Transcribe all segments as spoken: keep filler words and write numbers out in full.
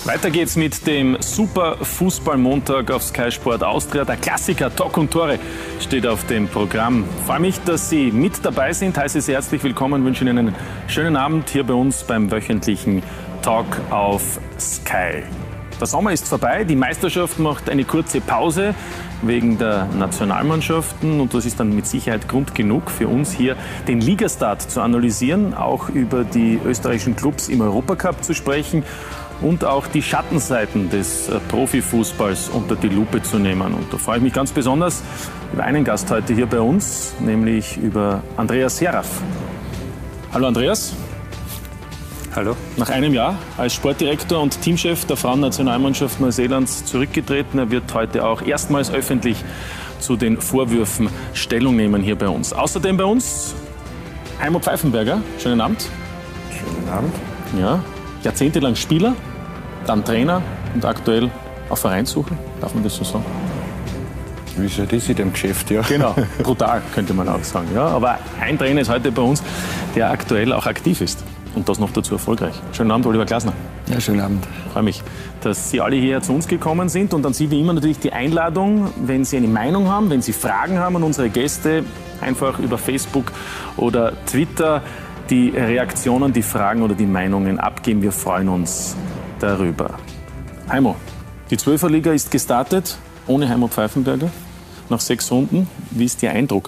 Weiter geht's mit dem Super Fußballmontag auf Sky Sport Austria. Der Klassiker Talk und Tore steht auf dem Programm. Ich freue mich, dass Sie mit dabei sind. Heiße Sie herzlich willkommen, wünsche Ihnen einen schönen Abend hier bei uns beim wöchentlichen Talk auf Sky. Der Sommer ist vorbei, die Meisterschaft macht eine kurze Pause wegen der Nationalmannschaften und das ist dann mit Sicherheit Grund genug für uns hier den Ligastart zu analysieren, auch über die österreichischen Clubs im Europacup zu sprechen und auch die Schattenseiten des Profifußballs unter die Lupe zu nehmen. Und da freue ich mich ganz besonders über einen Gast heute hier bei uns, nämlich über Andreas Seraf. Hallo Andreas. Hallo. Nach einem Jahr als Sportdirektor und Teamchef der Frauennationalmannschaft Neuseelands zurückgetreten. Er wird heute auch erstmals öffentlich zu den Vorwürfen Stellung nehmen hier bei uns. Außerdem bei uns Heimo Pfeifenberger. Schönen Abend. Schönen Abend. Ja, jahrzehntelang Spieler, dann Trainer und aktuell auf Vereinssuche. Darf man das so sagen? Wie ist das in dem Geschäft, ja? Genau, brutal könnte man auch sagen. Ja, aber ein Trainer ist heute bei uns, der aktuell auch aktiv ist. Und das noch dazu erfolgreich. Schönen Abend, Oliver Glasner. Ja, schönen Abend. Ich freue mich, dass Sie alle hierher zu uns gekommen sind. Und an Sie wie immer natürlich die Einladung, wenn Sie eine Meinung haben, wenn Sie Fragen haben an unsere Gäste, einfach über Facebook oder Twitter die Reaktionen, die Fragen oder die Meinungen abgeben. Wir freuen uns darüber. Heimo, die Zwölferliga ist gestartet, ohne Heimo Pfeifenberger, nach sechs Runden. Wie ist Ihr Eindruck?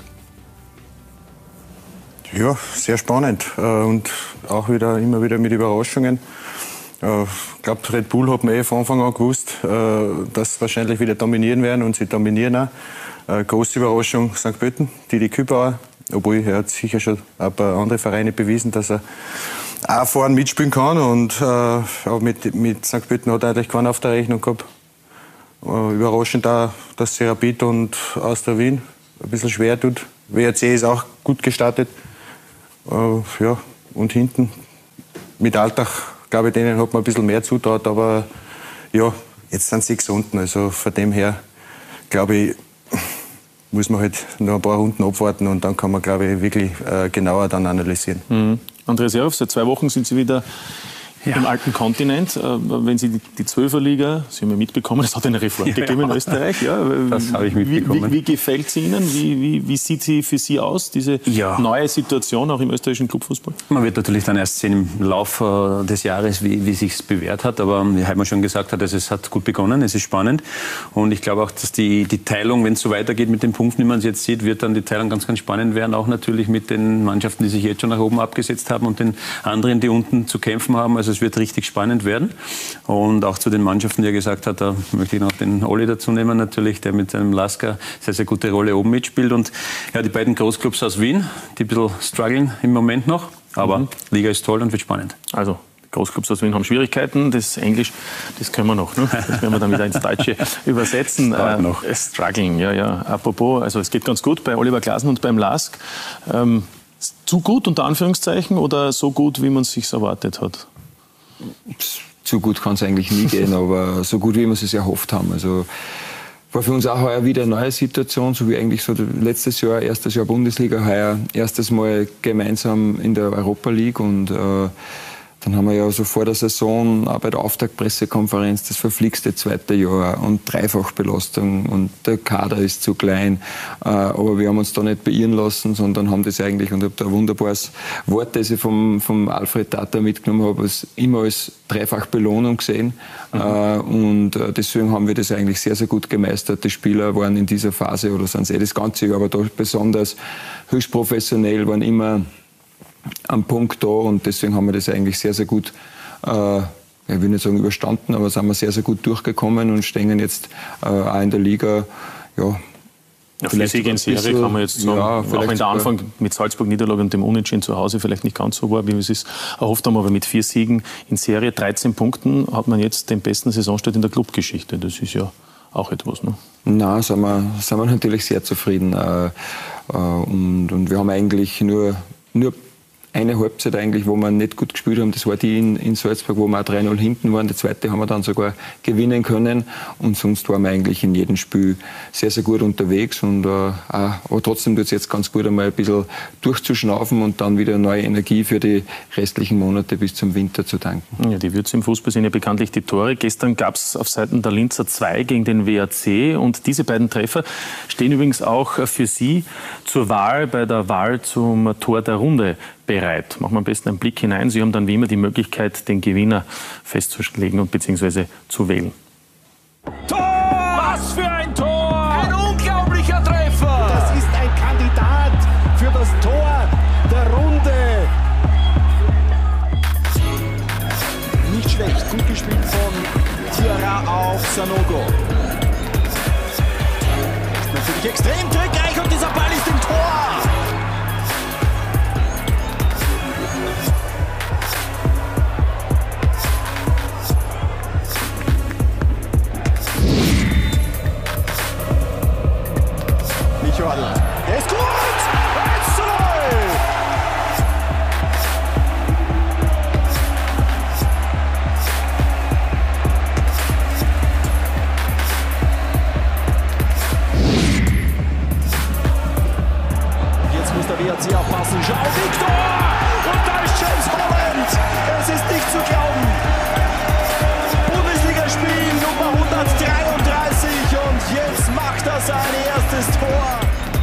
Ja, sehr spannend und auch wieder immer wieder mit Überraschungen. Ich glaube, Red Bull hat mir eh von Anfang an gewusst, dass sie wahrscheinlich wieder dominieren werden und sie dominieren auch. Große Überraschung Sankt Pölten, Didi Kübauer, obwohl er hat sicher schon ein paar andere Vereine bewiesen, dass er auch vorne mitspielen kann. Und äh, mit, mit Sankt Pölten hat er eigentlich keinen auf der Rechnung gehabt. Äh, überraschend auch, dass sie Rapid und Austria Wien ein bisschen schwer tut. W R C ist auch gut gestartet. Äh, ja, und hinten mit Alltag, glaube ich, denen hat man ein bisschen mehr zutraut. Aber ja, jetzt sind sechs Runden. Also von dem her, glaube ich, muss man halt noch ein paar Runden abwarten und dann kann man, glaube ich, wirklich äh, genauer dann analysieren. Mhm. Andreas Seraf, seit zwei Wochen sind Sie wieder ja. im alten Kontinent. Äh, wenn Sie die, die Zwölferliga, Sie haben ja mitbekommen, es hat eine Reform ja, gegeben in Österreich. Ja. Das habe ich mitbekommen. Wie, wie, wie gefällt sie Ihnen? Wie, wie, wie sieht sie für Sie aus, diese ja. neue Situation auch im österreichischen Clubfußball? Man wird natürlich dann erst sehen im Laufe des Jahres, wie, wie sich es bewährt hat. Aber wie Heimo schon gesagt hat, also es hat gut begonnen, es ist spannend. Und ich glaube auch, dass die, die Teilung, wenn es so weitergeht mit den Punkten, wie man es jetzt sieht, wird dann die Teilung ganz, ganz spannend werden. Auch natürlich mit den Mannschaften, die sich jetzt schon nach oben abgesetzt haben und den anderen, die unten zu kämpfen haben. Also es wird richtig spannend werden. Und auch zu den Mannschaften, die er gesagt hat, da möchte ich noch den Olli dazu nehmen natürlich, der mit seinem Lasker sehr, sehr gute Rolle oben mitspielt. Und ja, die beiden Großclubs aus Wien, die ein bisschen strugglen im Moment noch. Aber mhm. Liga ist toll und wird spannend. Also, Großclubs aus Wien haben Schwierigkeiten. Das Englisch, das können wir noch. Ne? Das werden wir dann wieder ins Deutsche übersetzen. Äh, noch. Struggling, ja, ja. Apropos, also es geht ganz gut bei Oliver Glasner und beim Lask. Ähm, zu gut, unter Anführungszeichen, oder so gut, wie man es sich erwartet hat? Zu gut kann es eigentlich nie gehen, aber so gut, wie wir es sich erhofft haben. Also war für uns auch heuer wieder eine neue Situation, so wie eigentlich so letztes Jahr, erstes Jahr Bundesliga, heuer erstes Mal gemeinsam in der Europa League. Und äh, dann haben wir ja so vor der Saison auch bei der Auftaktpressekonferenz das verflixte zweite Jahr und Dreifachbelastung und der Kader ist zu klein. Äh, aber wir haben uns da nicht beirren lassen, sondern haben das eigentlich, und ich habe da ein wunderbares Wort, das ich vom, vom Alfred Tata mitgenommen habe, als, immer als Dreifachbelohnung gesehen. Mhm. Äh, und äh, deswegen haben wir das eigentlich sehr, sehr gut gemeistert. Die Spieler waren in dieser Phase, oder sind es eh das ganze Jahr, aber da besonders höchst professionell, waren immer am Punkt da und deswegen haben wir das eigentlich sehr, sehr gut, äh, ich will nicht sagen überstanden, aber sind wir sehr, sehr gut durchgekommen und stehen jetzt äh, auch in der Liga, ja. Ja, vier Siege in Serie kann man jetzt sagen, ja, auch wenn der Anfang mit Salzburg-Niederlage und dem Unentschieden zu Hause vielleicht nicht ganz so war, wie wir es erhofft haben, aber mit vier Siegen in Serie, dreizehn Punkten, hat man jetzt den besten Saisonstart in der Clubgeschichte. Das ist ja auch etwas, ne? Nein, sind wir, sind wir natürlich sehr zufrieden. Äh, äh, und, und wir haben eigentlich nur, nur eine Halbzeit eigentlich, wo wir nicht gut gespielt haben, das war die in, in Salzburg, wo wir auch drei null hinten waren. Die zweite haben wir dann sogar gewinnen können. Und sonst waren wir eigentlich in jedem Spiel sehr, sehr gut unterwegs. Und, äh, auch, aber trotzdem tut es jetzt ganz gut, einmal ein bisschen durchzuschnaufen und dann wieder neue Energie für die restlichen Monate bis zum Winter zu tanken. Ja, die Würze im Fußball sind ja bekanntlich die Tore. Gestern gab es auf Seiten der Linzer zwei gegen den W A C. Und diese beiden Treffer stehen übrigens auch für Sie zur Wahl bei der Wahl zum Tor der Runde bereit. Machen wir am besten einen Blick hinein. Sie haben dann wie immer die Möglichkeit, den Gewinner festzulegen und beziehungsweise zu wählen. Tor! Was für ein Tor! Ein unglaublicher Treffer! Das ist ein Kandidat für das Tor der Runde. Nicht schlecht, gut gespielt von Tiara auf Sanogo. Ist natürlich extrem trickreich und dieser Ball ist im Tor! Der ist gut! eins zu null! Jetzt muss der W A C aufpassen. Schau, Victor! Und da ist James Holland! Es ist nicht zu glauben! Bundesligaspiel Nummer hundertdreiunddreißig und jetzt macht er sein erstes Tor!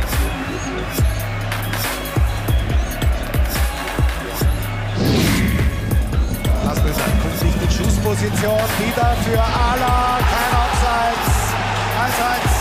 Schussposition wieder für Ala, kein Abseits, eins eins.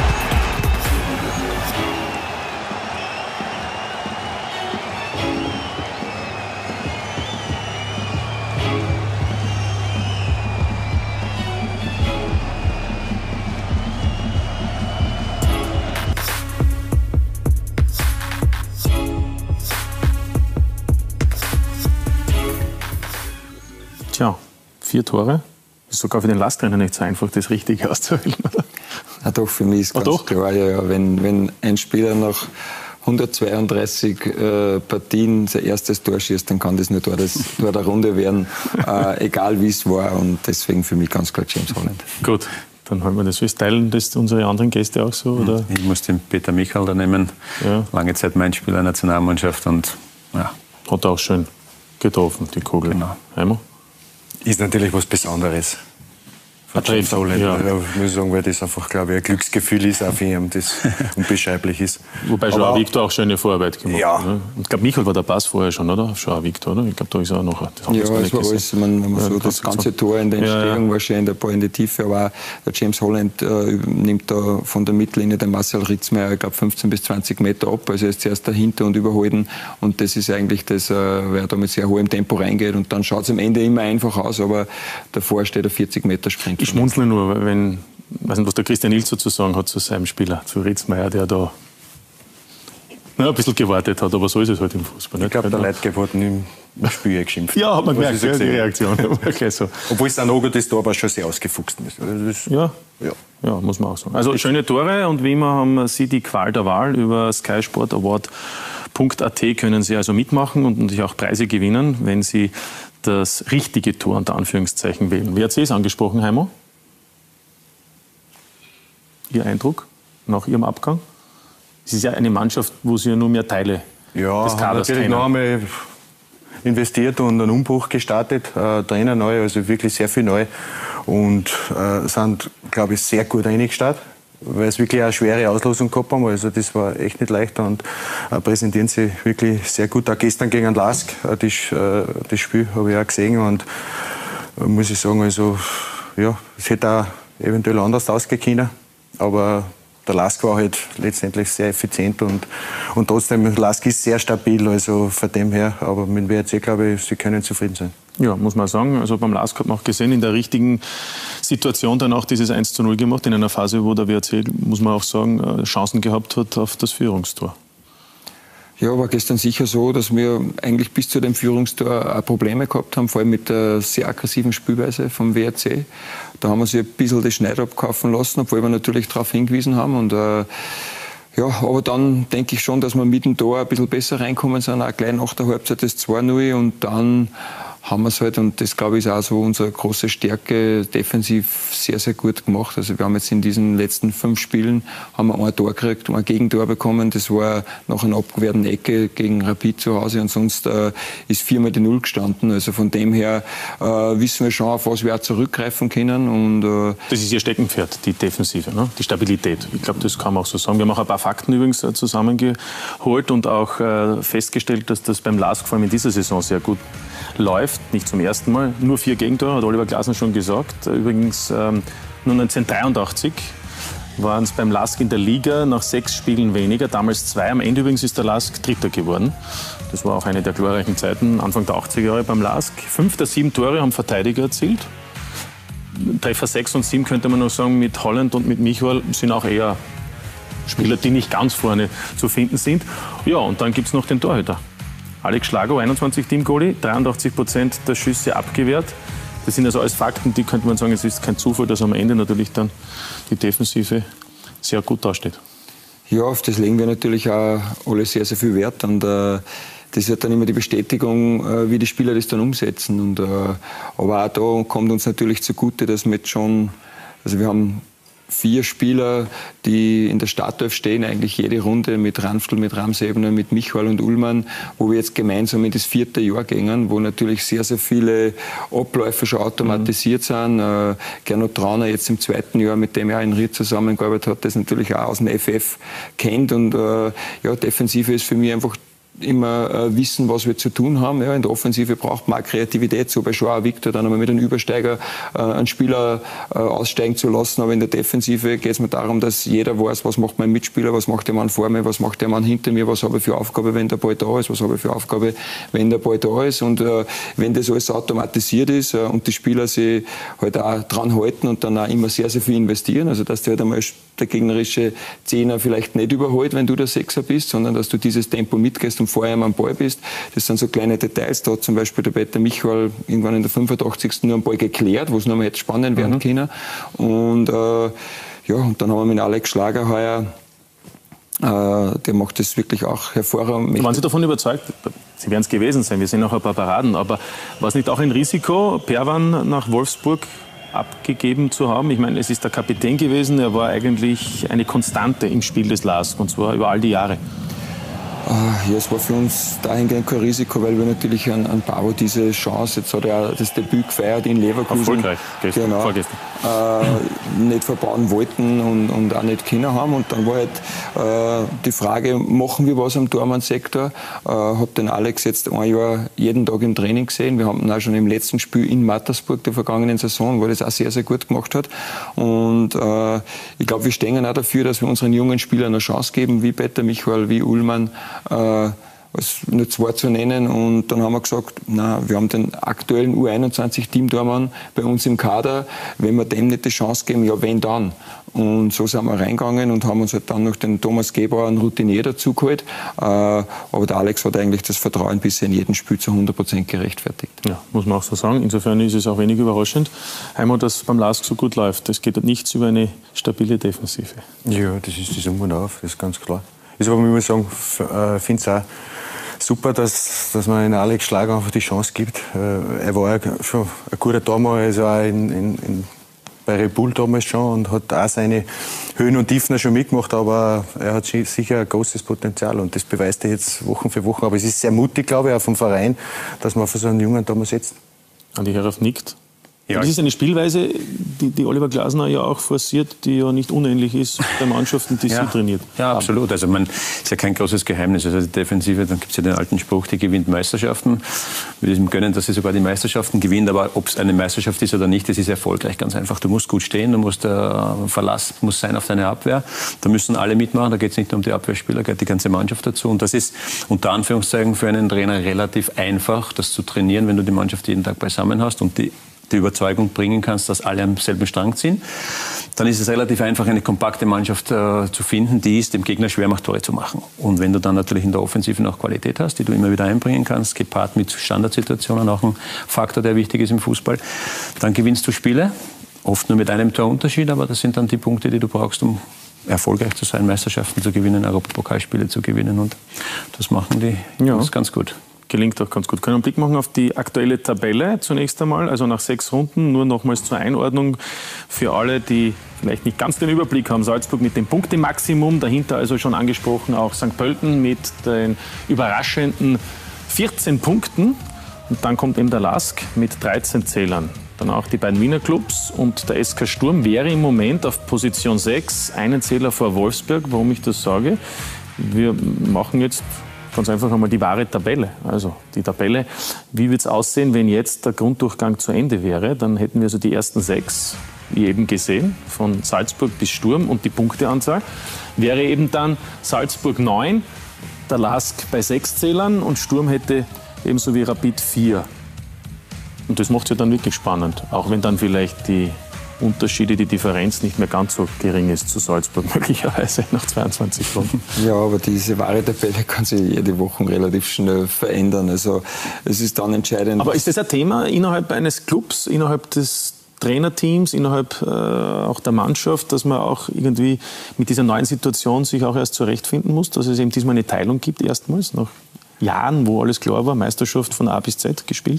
Tja, vier Tore. Ist sogar für den Lastrenner nicht so einfach, das Richtige auszuwählen, oder? Ja, doch, für mich ist ganz doch? klar, ja, ja, wenn, wenn ein Spieler nach hundertzweiunddreißig äh, Partien sein erstes Tor schießt, dann kann das nur Tor, das, Tor der Runde werden, äh, egal wie es war. Und deswegen für mich ganz klar James Holland. Gut, dann halten wir das fest. Teilen das unsere anderen Gäste auch so? Oder? Ich muss den Peter Michael da nehmen. Ja. Lange Zeit mein Spieler der Nationalmannschaft. Und, ja. Hat er auch schön getroffen, die Kugel. Genau. Heimo? Ist natürlich was Besonderes. James Holland, ja. Ich muss sagen, weil das einfach, glaube ich, ein Glücksgefühl ist, auch für ihn, das unbeschreiblich ist. Wobei Joao Victor auch schöne Vorarbeit gemacht ja. hat. Ne? Ich glaube, Michael war der Pass vorher schon, oder? Auf Joao Victor, oder? Ich glaube, da ist er auch noch. Das ja, es war alles, man, man ja, so das ganze so. Tor in der Entstehung ja, ja. war schön, der Ball in die Tiefe, aber auch der James Holland äh, nimmt da von der Mittellinie den Marcel Ritzmeier, ich glaube, fünfzehn bis zwanzig Meter ab, also er ist zuerst dahinter und überholten und das ist eigentlich das, äh, weil er da mit sehr hohem Tempo reingeht und dann schaut es am Ende immer einfach aus, aber davor steht er vierzig Meter Sprint. Ich schmunzle nur, wenn, ich weiß nicht, was der Christian Ilzer zu sagen hat zu seinem Spieler, zu Ritzmeier, der da na, ein bisschen gewartet hat, aber so ist es halt im Fußball. Ich glaube, der Leitgeb hat ihn im Spiel geschimpft. Ja, hat man gemerkt, ja, die Reaktion. So. Obwohl Sanogo das Tor aber schon sehr ausgefuchst ist. Also das, ja. Ja. ja, muss man auch sagen. Also schöne Tore und wie immer haben Sie die Qual der Wahl. Über sky sport award punkt a t können Sie also mitmachen und natürlich auch Preise gewinnen, wenn Sie das richtige Tor unter Anführungszeichen wählen. W A C ist angesprochen, Heimo. Ihr Eindruck nach Ihrem Abgang? Es ist ja eine Mannschaft, wo Sie ja nur mehr Teile ja, des Kaders natürlich noch einmal investiert und einen Umbruch gestartet. Äh, Trainer neu, also wirklich sehr viel neu. Und äh, sind, glaube ich, sehr gut reingestartet, weil es wirklich eine schwere Auslosung gehabt haben. Also das war echt nicht leicht und äh, präsentieren sie wirklich sehr gut. Auch gestern gegen den Lask, äh, das, äh, das Spiel habe ich auch gesehen und äh, muss ich sagen, also ja, es hätte auch eventuell anders ausgehen können. Aber der Lask war halt letztendlich sehr effizient und, und trotzdem, Lask ist sehr stabil, also von dem her, aber mit dem W A C, glaube ich, sie können zufrieden sein. Ja, muss man sagen. Also beim Lask hat man auch gesehen, in der richtigen Situation dann auch dieses eins zu null gemacht, in einer Phase, wo der W A C, muss man auch sagen, Chancen gehabt hat auf das Führungstor. Ja, war gestern sicher so, dass wir eigentlich bis zu dem Führungstor auch Probleme gehabt haben, vor allem mit der sehr aggressiven Spielweise vom W A C. Da haben wir sich ein bisschen das Schneid abkaufen lassen, obwohl wir natürlich darauf hingewiesen haben. Und äh, Ja, aber dann denke ich schon, dass wir mit dem Tor ein bisschen besser reinkommen sind, auch gleich nach der Halbzeit das zwei null und dann haben wir es halt, und das glaube ich ist auch so unsere große Stärke, defensiv sehr, sehr gut gemacht. Also wir haben jetzt in diesen letzten fünf Spielen haben wir ein Tor gekriegt, ein Gegentor bekommen, das war nach einer abgewehrten Ecke gegen Rapid zu Hause und sonst äh, ist viermal die Null gestanden. Also von dem her äh, wissen wir schon, auf was wir auch zurückgreifen können. Und, äh das ist Ihr Steckenpferd, die Defensive, ne? Die Stabilität. Ich glaube, das kann man auch so sagen. Wir haben auch ein paar Fakten übrigens äh, zusammengeholt und auch äh, festgestellt, dass das beim L A S K vor allem in dieser Saison sehr gut läuft, nicht zum ersten Mal. Nur vier Gegentore, hat Oliver Glasner schon gesagt. Übrigens ähm, nur neunzehnhundertdreiundachtzig waren es beim L A S K in der Liga nach sechs Spielen weniger. Damals zwei. Am Ende übrigens ist der L A S K Dritter geworden. Das war auch eine der glorreichen Zeiten, Anfang der achtziger Jahre beim L A S K. Fünf der sieben Tore haben Verteidiger erzielt. Treffer sechs und sieben könnte man noch sagen, mit Holland und mit Michal sind auch eher Spieler, die nicht ganz vorne zu finden sind. Ja, und dann gibt es noch den Torhüter. Alex Schlager, einundzwanzig Team-Goalie, dreiundachtzig Prozent der Schüsse abgewehrt. Das sind also alles Fakten, die könnte man sagen, es ist kein Zufall, dass am Ende natürlich dann die Defensive sehr gut dasteht. Ja, auf das legen wir natürlich auch alle sehr, sehr viel Wert. Und äh, das wird dann immer die Bestätigung, äh, wie die Spieler das dann umsetzen. Und, äh, aber auch da kommt uns natürlich zugute, dass wir jetzt schon, also wir haben vier Spieler, die in der Startelf stehen, eigentlich jede Runde mit Ranftl, mit Ramsebner, mit Michal und Ullmann, wo wir jetzt gemeinsam in das vierte Jahr gehen, wo natürlich sehr, sehr viele Abläufe schon automatisiert mhm. sind. Äh, Gernot Trauner jetzt im zweiten Jahr, mit dem er in Ried zusammengearbeitet hat, das natürlich auch aus dem F F kennt. Und äh, ja, Defensive ist für mich einfach immer äh, wissen, was wir zu tun haben. Ja, in der Offensive braucht man auch Kreativität, so bei Joao Victor dann einmal mit einem Übersteiger äh, einen Spieler äh, aussteigen zu lassen. Aber in der Defensive geht es mir darum, dass jeder weiß, was macht mein Mitspieler, was macht der Mann vor mir, was macht der Mann hinter mir, was habe ich für Aufgabe, wenn der Ball da ist, was habe ich für Aufgabe, wenn der Ball da ist. Und äh, wenn das alles automatisiert ist äh, und die Spieler sich halt auch dran halten und dann auch immer sehr, sehr viel investieren, also dass der halt einmal der gegnerische Zehner vielleicht nicht überholt, wenn du der Sechser bist, sondern dass du dieses Tempo mitgehst und vorher am Ball bist. Das sind so kleine Details. Da hat zum Beispiel der Peter Michal irgendwann in der fünfundachtzigsten nur einen Ball geklärt, wo es noch mal hätte spannend werden mhm. können. Und, äh, ja, und dann haben wir mit Alex Schlager heuer, äh, der macht das wirklich auch hervorragend. Waren Sie davon überzeugt? Sie werden es gewesen sein, wir sehen noch ein paar Paraden, aber war es nicht auch ein Risiko, Perwan nach Wolfsburg abgegeben zu haben? Ich meine, es ist der Kapitän gewesen, er war eigentlich eine Konstante im Spiel des L A S K, und zwar über all die Jahre. Ja, es war für uns dahingehend kein Risiko, weil wir natürlich an, an Pavo diese Chance, jetzt hat er das Debüt gefeiert in Leverkusen. Erfolgreich, gestern, genau, vorgestern. Äh, nicht verbauen wollten und, und auch nicht können haben. Und dann war halt äh, die Frage, machen wir was am Tormann-Sektor? Ich äh, habe den Alex jetzt ein Jahr jeden Tag im Training gesehen. Wir haben ihn auch schon im letzten Spiel in Mattersburg der vergangenen Saison, wo er das auch sehr, sehr gut gemacht hat. Und äh, ich glaube, wir stehen auch dafür, dass wir unseren jungen Spielern eine Chance geben, wie Peter Michal, wie Ullmann, Äh, als nur zwei zu nennen. Und dann haben wir gesagt, na, wir haben den aktuellen U einundzwanzig Teamtormann bei uns im Kader. Wenn wir dem nicht die Chance geben, ja, wenn dann? Und so sind wir reingegangen und haben uns halt dann noch den Thomas Gebauer, einen Routinier, dazugeholt. Äh, aber der Alex hat eigentlich das Vertrauen bisher in jedem Spiel zu hundert Prozent gerechtfertigt. Ja, muss man auch so sagen. Insofern ist es auch wenig überraschend, einmal, dass beim L A S K so gut läuft. Es geht nichts über eine stabile Defensive. Ja, das ist das Um und Auf, das ist ganz klar. Also, aber ich muss sagen, ich finde es auch super, dass, dass man in Alex Schlager einfach die Chance gibt. Er war ja schon ein guter Tormann, also auch in, in, in, bei Red Bull damals schon und hat auch seine Höhen und Tiefen schon mitgemacht, aber er hat sicher ein großes Potenzial und das beweist er jetzt Wochen für Wochen. Aber es ist sehr mutig, glaube ich, auch vom Verein, dass man für so einen Jungen damals setzt. Andi Herauf nickt. Ja. Das ist eine Spielweise, die, die Oliver Glasner ja auch forciert, die ja nicht unähnlich ist bei Mannschaften, die ja. sie trainiert. Ja, absolut. Also man ist ja kein großes Geheimnis. Also die Defensive, dann gibt es ja den alten Spruch, die gewinnt Meisterschaften. Mit diesem Gönnen, dass sie sogar die Meisterschaften gewinnt. Aber ob es eine Meisterschaft ist oder nicht, das ist erfolgreich. Ganz einfach. Du musst gut stehen, du musst der Verlass muss sein auf deine Abwehr. Da müssen alle mitmachen. Da geht es nicht nur um die Abwehrspieler, da gehört die ganze Mannschaft dazu. Und das ist unter Anführungszeichen für einen Trainer relativ einfach, das zu trainieren, wenn du die Mannschaft jeden Tag beisammen hast und die die Überzeugung bringen kannst, dass alle am selben Strang ziehen, dann ist es relativ einfach, eine kompakte Mannschaft äh, zu finden, die es dem Gegner schwer macht, Tore zu machen. Und wenn du dann natürlich in der Offensive noch Qualität hast, die du immer wieder einbringen kannst, gepaart mit Standardsituationen, auch ein Faktor, der wichtig ist im Fußball, dann gewinnst du Spiele, oft nur mit einem Torunterschied, aber das sind dann die Punkte, die du brauchst, um erfolgreich zu sein, Meisterschaften zu gewinnen, Europapokalspiele zu gewinnen. Und das machen die ja. das ganz gut. Gelingt auch ganz gut. Können wir einen Blick machen auf die aktuelle Tabelle zunächst einmal, also nach sechs Runden, nur nochmals zur Einordnung für alle, die vielleicht nicht ganz den Überblick haben. Salzburg mit dem Punktemaximum, dahinter also schon angesprochen auch Sankt Pölten mit den überraschenden vierzehn Punkten und dann kommt eben der Lask mit dreizehn Zählern. Dann auch die beiden Wiener Clubs und der S K Sturm wäre im Moment auf Position sechs, einen Zähler vor Wolfsberg. Warum ich das sage? Wir machen jetzt ganz einfach einmal die wahre Tabelle. Also die Tabelle, wie wird es aussehen, wenn jetzt der Grunddurchgang zu Ende wäre? Dann hätten wir also die ersten sechs, wie eben gesehen, von Salzburg bis Sturm und die Punkteanzahl. Wäre eben dann Salzburg neun, der Lask bei sechs Zählern und Sturm hätte ebenso wie Rapid vier. Und das macht es ja dann wirklich spannend, auch wenn dann vielleicht die Unterschiede, die Differenz nicht mehr ganz so gering ist zu Salzburg, möglicherweise nach zweiundzwanzig Runden. Ja, aber diese wahre Tabelle kann sich jede Woche relativ schnell verändern. Also es ist dann entscheidend. Aber ist das ein Thema innerhalb eines Clubs, innerhalb des Trainerteams, innerhalb äh, auch der Mannschaft, dass man auch irgendwie mit dieser neuen Situation sich auch erst zurechtfinden muss, dass es eben diesmal eine Teilung gibt, erstmals, nach Jahren, wo alles klar war, Meisterschaft von A bis Z gespielt?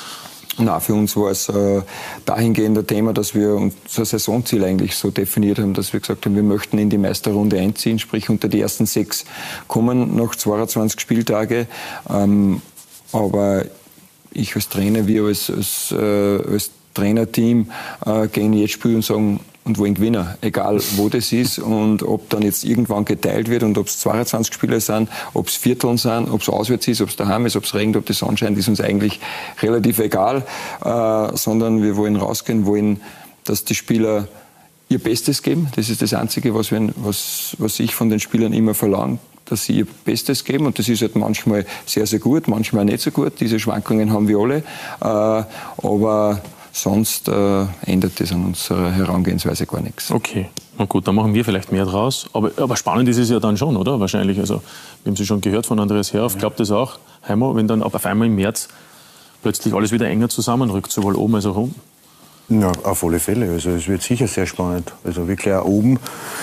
Na, für uns war es äh, dahingehend ein Thema, dass wir unser Saisonziel eigentlich so definiert haben, dass wir gesagt haben, wir möchten in die Meisterrunde einziehen, sprich unter die ersten sechs kommen nach zweiundzwanzig Spieltage. Ähm, aber ich als Trainer, wir als, als, äh, als Trainerteam äh, gehen jetzt spielen und sagen, und wollen gewinnen, egal wo das ist und ob dann jetzt irgendwann geteilt wird und ob es zweiundzwanzig Spieler sind, ob es Vierteln sind, ob es auswärts ist, ob es daheim ist, ob es regnet, ob das anscheint, ist uns eigentlich relativ egal, äh, sondern wir wollen rausgehen, wollen, dass die Spieler ihr Bestes geben. Das ist das Einzige, was, wir, was, was ich von den Spielern immer verlange, dass sie ihr Bestes geben und das ist halt manchmal sehr, sehr gut, manchmal nicht so gut. Diese Schwankungen haben wir alle, äh, aber sonst äh, ändert das an unserer Herangehensweise gar nichts. Okay, na gut, dann machen wir vielleicht mehr draus. Aber, aber spannend ist es ja dann schon, oder? Wahrscheinlich. Also, wir haben Sie schon gehört von Andreas Herhoff. Ja. Glaubt das auch, Heimo, wenn dann auf einmal im März plötzlich alles wieder enger zusammenrückt, sowohl oben als auch unten? Ja, auf alle Fälle. Also, es wird sicher sehr spannend. Also wirklich auch oben,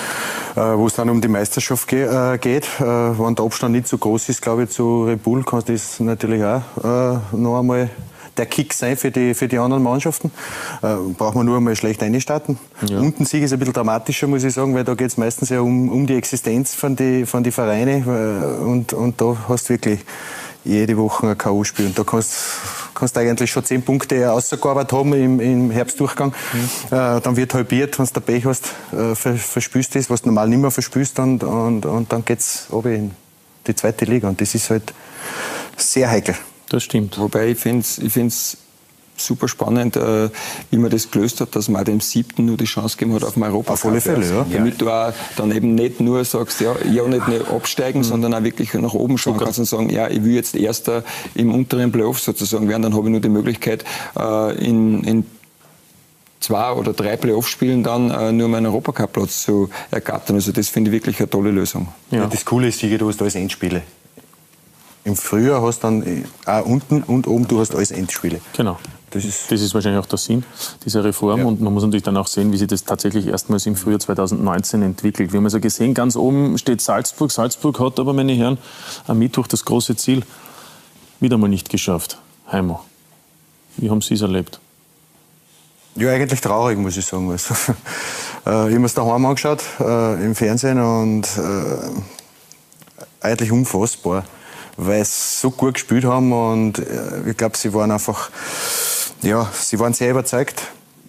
äh, wo es dann um die Meisterschaft ge äh, geht. Äh, wenn der Abstand nicht so groß ist, glaube ich, zu Red Bull, kann das natürlich auch äh, noch einmal der Kick sein für die, für die anderen Mannschaften. Äh, braucht man nur einmal schlecht einstarten. Ja. Unten Sieg ist ein bisschen dramatischer, muss ich sagen, weil da geht es meistens ja um, um die Existenz von den von die Vereinen. Äh, und, und da hast du wirklich jede Woche ein K O-Spiel. Und da kannst kannst du eigentlich schon zehn Punkte ausgearbeitet haben im, im Herbstdurchgang. Mhm. Äh, dann wird halbiert, wenn du Pech hast, äh, verspürst das, was du normal nicht mehr verspürst. Und, und, und dann geht es in die zweite Liga. Und das ist halt sehr heikel. Das stimmt. Wobei ich finde es ich find's super spannend, äh, wie man das gelöst hat, dass man dem siebten nur die Chance gegeben hat auf dem Europa. Auf alle Fälle, ja. Damit du auch dann eben nicht nur sagst, ja, ja nicht nur absteigen, mhm. sondern auch wirklich nach oben schauen okay. kannst und sagen, ja, ich will jetzt Erster im unteren Playoff sozusagen werden, dann habe ich nur die Möglichkeit, äh, in, in zwei oder drei Playoff-Spielen dann äh, nur meinen Europacup-Platz zu ergattern. Also das finde ich wirklich eine tolle Lösung. Ja. Ja, das Coole ist, du hast alles Endspiele. Im Frühjahr hast du dann auch unten und oben, du hast alles Endspiele. Genau. Das ist, das ist wahrscheinlich auch der Sinn dieser Reform. Ja. Und man muss natürlich dann auch sehen, wie sich das tatsächlich erstmals im Frühjahr zweitausendneunzehn entwickelt. Wir haben also gesehen, ganz oben steht Salzburg. Salzburg hat aber, meine Herren, am Mittwoch das große Ziel wieder mal nicht geschafft. Heimo, wie haben Sie es erlebt? Ja, eigentlich traurig, muss ich sagen. Also, äh, ich habe mir es daheim angeschaut, äh, im Fernsehen, und äh, eigentlich unfassbar, weil sie so gut gespielt haben, und äh, ich glaube, sie waren einfach, ja, sie waren sehr überzeugt.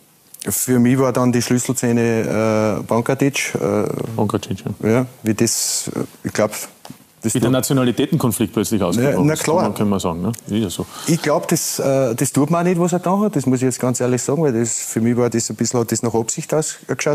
Für mich war dann die Schlüsselszene äh, Bankatic. Äh, Bankatic, ja. ja. Wie das, äh, ich glaube, wie der Nationalitätenkonflikt plötzlich ausgebrochen ist. Na klar. Das kann man sagen, ne? Ist ja so. Ich glaube, das, äh, das tut man auch nicht, was er da hat. Das muss ich jetzt ganz ehrlich sagen, weil das, für mich war das ein bisschen, hat das nach Absicht ausgeschaut.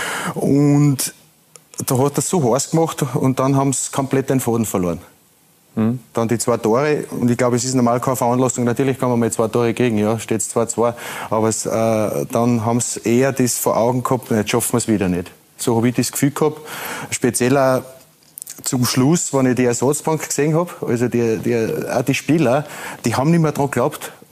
Und da hat er es so heiß gemacht, und dann haben sie komplett den Faden verloren. Mhm. Dann die zwei Tore, und ich glaube, es ist normal keine Veranlassung. Natürlich kann man mal zwei Tore kriegen, ja, steht es zwei zwei. Aber es, äh, dann haben sie eher das vor Augen gehabt, jetzt schaffen wir es wieder nicht. So habe ich das Gefühl gehabt. Speziell auch zum Schluss, wenn ich die Ersatzbank gesehen habe, also die, die, auch die Spieler, die haben nicht mehr daran geglaubt.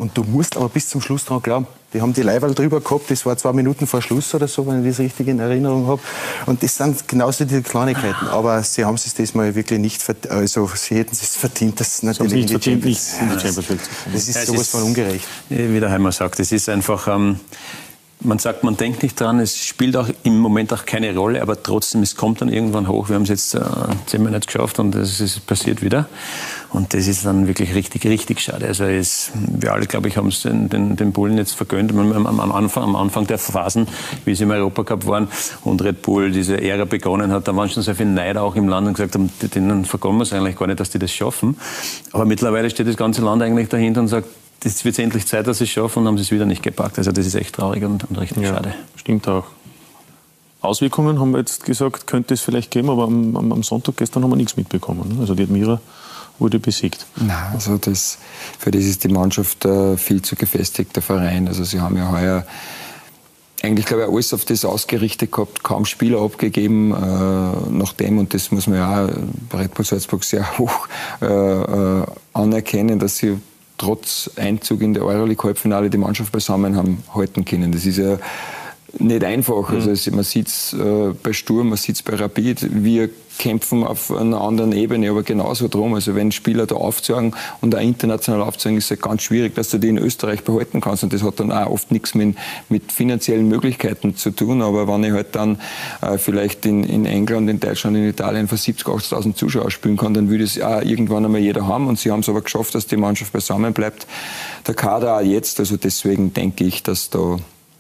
Und du musst aber bis zum Schluss daran glauben. Die haben die Leiberl drüber gehabt, das war zwei Minuten vor Schluss oder so, wenn ich das richtig in Erinnerung habe. Und das sind genauso die Kleinigkeiten. Aber sie haben es diesmal wirklich nicht verdient. Also sie hätten es verdient, dass es natürlich nicht in die verdient, Champions, nicht in die Champions League. Das ist ja, sowas ist, von ungerecht. Wie der Heimer sagt, es ist einfach... Ähm, man sagt, man denkt nicht dran, es spielt auch im Moment auch keine Rolle, aber trotzdem, es kommt dann irgendwann hoch. Wir haben es jetzt äh, zehnmal nicht geschafft und es ist passiert wieder. Und das ist dann wirklich richtig, richtig schade. Also es, wir alle, glaube ich, haben es den, den, den Bullen jetzt vergönnt. Am, am, Anfang, am Anfang der Phasen, wie sie im Europacup waren und Red Bull diese Ära begonnen hat, da waren schon sehr viele Neider auch im Land und gesagt haben, denen vergönnen wir es eigentlich gar nicht, dass die das schaffen. Aber mittlerweile steht das ganze Land eigentlich dahinter und sagt, jetzt wird es endlich Zeit, dass sie es schaffen, und haben sie es wieder nicht gepackt. Also das ist echt traurig und, und richtig ja, schade. Stimmt auch. Auswirkungen haben wir jetzt gesagt, könnte es vielleicht geben, aber am, am Sonntag gestern haben wir nichts mitbekommen. Also die Admira wurde besiegt. Nein, also das, für das ist die Mannschaft äh, viel zu gefestigt, der Verein. Also sie haben ja heuer eigentlich, glaube ich, alles auf das ausgerichtet gehabt, kaum Spieler abgegeben, äh, nach dem, und das muss man ja auch bei Red Bull Salzburg sehr hoch äh, äh, anerkennen, dass sie trotz Einzug in der Euroleague-Halbfinale die Mannschaft beisammen haben halten können. Das ist ja nicht einfach. Also es, man sieht es äh, bei Sturm, man sieht es bei Rapid. Wir kämpfen auf einer anderen Ebene, aber genauso drum. Also wenn Spieler da aufzeigen und auch international aufzeigen, ist es ganz schwierig, dass du die in Österreich behalten kannst. Und das hat dann auch oft nichts mit, mit finanziellen Möglichkeiten zu tun. Aber wenn ich halt dann äh, vielleicht in, in England, in Deutschland, in Italien vor siebzigtausend, achtzigtausend Zuschauer spielen kann, dann würde es auch irgendwann einmal jeder haben. Und sie haben es aber geschafft, dass die Mannschaft beisammen bleibt. Der Kader auch jetzt. Also deswegen denke ich, dass da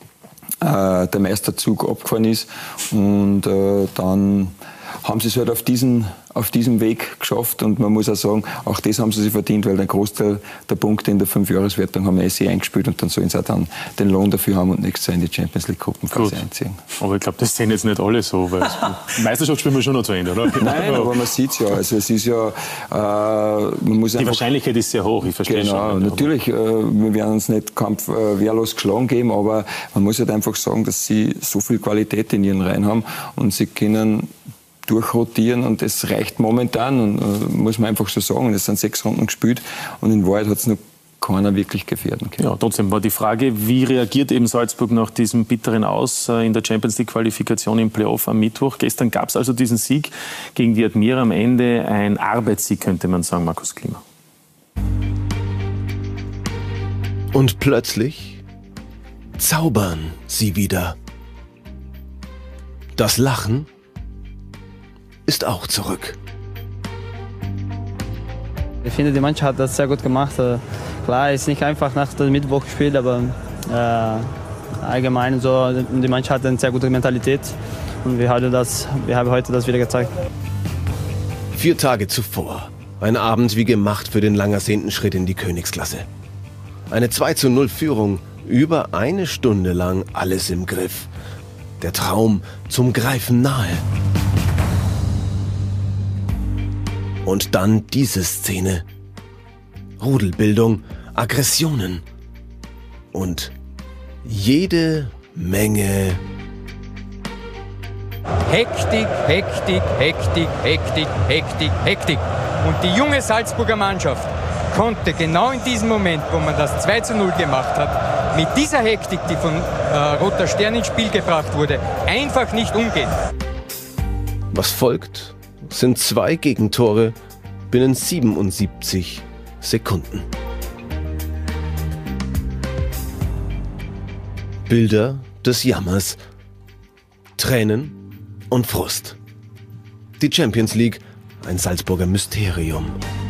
äh, der Meisterzug abgefahren ist. Und äh, dann haben sie es halt auf diesen, auf diesem Weg geschafft, und man muss auch sagen, auch das haben sie sich verdient, weil der Großteil der Punkte in der Fünfjahreswertung haben wir eh eingespielt, und dann sollen sie auch dann den Lohn dafür haben und nächstes Jahr in die Champions League Gruppenphase einziehen. Aber ich glaube, das sehen jetzt nicht alle so, weil Meisterschaft spielen wir schon noch zu Ende, oder? Nein, aber man sieht es ja. Also es ist ja, äh, man muss die einfach, Wahrscheinlichkeit ist sehr hoch, ich verstehe genau, schon. Genau, natürlich, äh, wir werden uns nicht kampf, äh, wehrlos geschlagen geben, aber man muss halt einfach sagen, dass sie so viel Qualität in ihren Reihen haben, und sie können durchrotieren, und das reicht momentan, und äh, muss man einfach so sagen. Es sind sechs Runden gespielt, und in Wahrheit hat es noch keiner wirklich gefährden können. Ja, trotzdem war die Frage, wie reagiert eben Salzburg nach diesem bitteren Aus in der Champions League Qualifikation im Playoff am Mittwoch. Gestern gab es also diesen Sieg gegen die Admira, am Ende ein Arbeitssieg, könnte man sagen, Markus Klima. Und plötzlich zaubern sie wieder. Das Lachen ist auch zurück. Ich finde, die Mannschaft hat das sehr gut gemacht. Klar, es ist nicht einfach nach dem Mittwoch gespielt, aber äh, allgemein so, die Mannschaft hat eine sehr gute Mentalität, und wir haben, das, wir haben heute das wieder gezeigt. Vier Tage zuvor, ein Abend wie gemacht für den lang ersehnten Schritt in die Königsklasse. Eine zwei zu null Führung, über eine Stunde lang alles im Griff. Der Traum zum Greifen nahe. Und dann diese Szene. Rudelbildung, Aggressionen und jede Menge Hektik, Hektik, Hektik, Hektik, Hektik, Hektik. Und die junge Salzburger Mannschaft konnte genau in diesem Moment, wo man das zwei zu null gemacht hat, mit dieser Hektik, die von äh, Roter Stern ins Spiel gebracht wurde, einfach nicht umgehen. Was folgt, sind zwei Gegentore binnen siebenundsiebzig Sekunden. Bilder des Jammers, Tränen und Frust. Die Champions League, ein Salzburger Mysterium.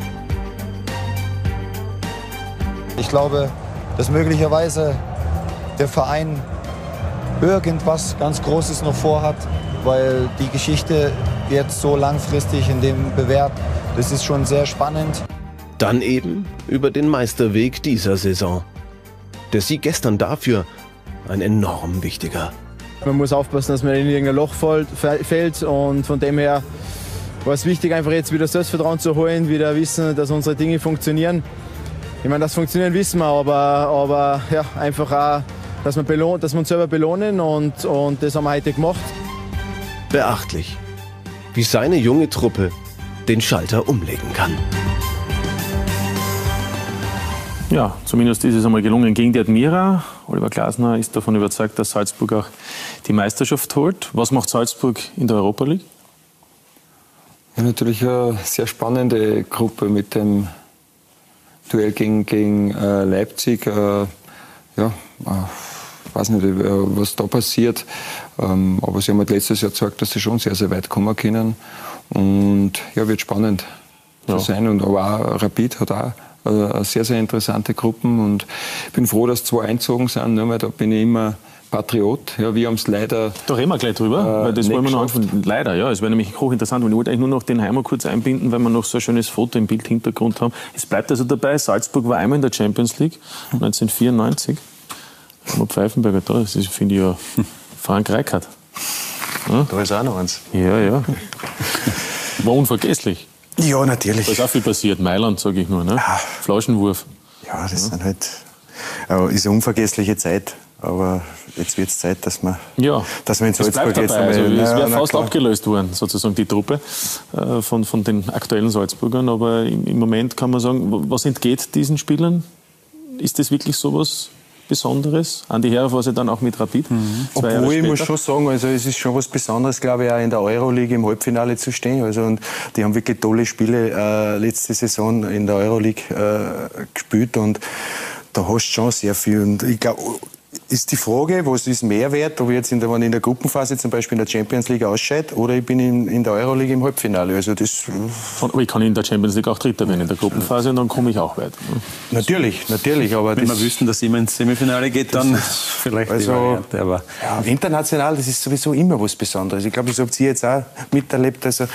Ich glaube, dass möglicherweise der Verein irgendwas ganz Großes noch vorhat, weil die Geschichte jetzt so langfristig in dem bewährt, das ist schon sehr spannend. Dann eben über den Meisterweg dieser Saison. Der Sieg gestern dafür ein enorm wichtiger. Man muss aufpassen, dass man in irgendein Loch fällt, und von dem her war es wichtig, einfach jetzt wieder Selbstvertrauen zu holen, wieder wissen, dass unsere Dinge funktionieren. Ich meine, das Funktionieren wissen wir, aber, aber ja, einfach auch, dass wir, belohnt, dass wir uns selber belohnen, und, und das haben wir heute gemacht. Beachtlich, wie seine junge Truppe den Schalter umlegen kann. Ja, zumindest ist es einmal gelungen gegen die Admira. Oliver Glasner ist davon überzeugt, dass Salzburg auch die Meisterschaft holt. Was macht Salzburg in der Europa League? Ja, natürlich eine sehr spannende Gruppe mit dem Duell gegen, gegen äh, Leipzig. Äh, ja, ich weiß nicht, was da passiert. Ähm, aber sie haben halt letztes Jahr gezeigt, dass sie schon sehr, sehr weit kommen können. Und ja, wird spannend ja. zu sein. Und aber auch Rapid hat auch äh, sehr, sehr interessante Gruppen. Und ich bin froh, dass zwei eingezogen sind. Nur weil da bin ich immer Patriot. Ja, wir haben es leider. Da reden wir gleich drüber, äh, weil das wollen wir noch anfangen. Leider, ja. Es wäre nämlich hochinteressant. Und ich wollte eigentlich nur noch den Heimer kurz einbinden, weil wir noch so ein schönes Foto im Bildhintergrund haben. Es bleibt also dabei, Salzburg war einmal in der Champions League, neunzehnhundertvierundneunzig. Mo Pfeifenberger da, das finde ich ja Frank Rijkaard. Ja? Da ist auch noch eins. Ja, ja. War unvergesslich. Ja, natürlich. Da ist auch viel passiert. Mailand, sage ich nur. Ne? Ja. Flaschenwurf. Ja, das ja. sind halt. Äh, ist eine unvergessliche Zeit. Aber jetzt wird es Zeit, dass wir, ja. dass wir in Salzburg jetzt einmal... Also, es wäre fast klar. abgelöst worden, sozusagen die Truppe äh, von, von den aktuellen Salzburgern. Aber im, im Moment kann man sagen, was entgeht diesen Spielern? Ist das wirklich sowas Besonderes? Andi Herr war sie dann auch mit Rapid. Mhm. Obwohl, ich muss schon sagen, also es ist schon was Besonderes, glaube ich, auch in der Euroleague im Halbfinale zu stehen. Also, und die haben wirklich tolle Spiele äh, letzte Saison in der Euroleague äh, gespielt und da hast du schon sehr viel. Und ich glaube, ist die Frage, was ist mehr wert, ob ich jetzt in der, wenn ich in der Gruppenphase zum Beispiel in der Champions League ausscheide oder ich bin in, in der Euroleague im Halbfinale. Also das aber ich kann in der Champions League auch Dritter werden in der Gruppenphase und dann komme ich auch weit. Natürlich, natürlich. Aber wenn das, wir wüssten, dass jemand ins Semifinale geht, dann vielleicht also, die Variante. Aber ja, international, das ist sowieso immer was Besonderes. Ich glaube, das habt ihr jetzt auch miterlebt. Also,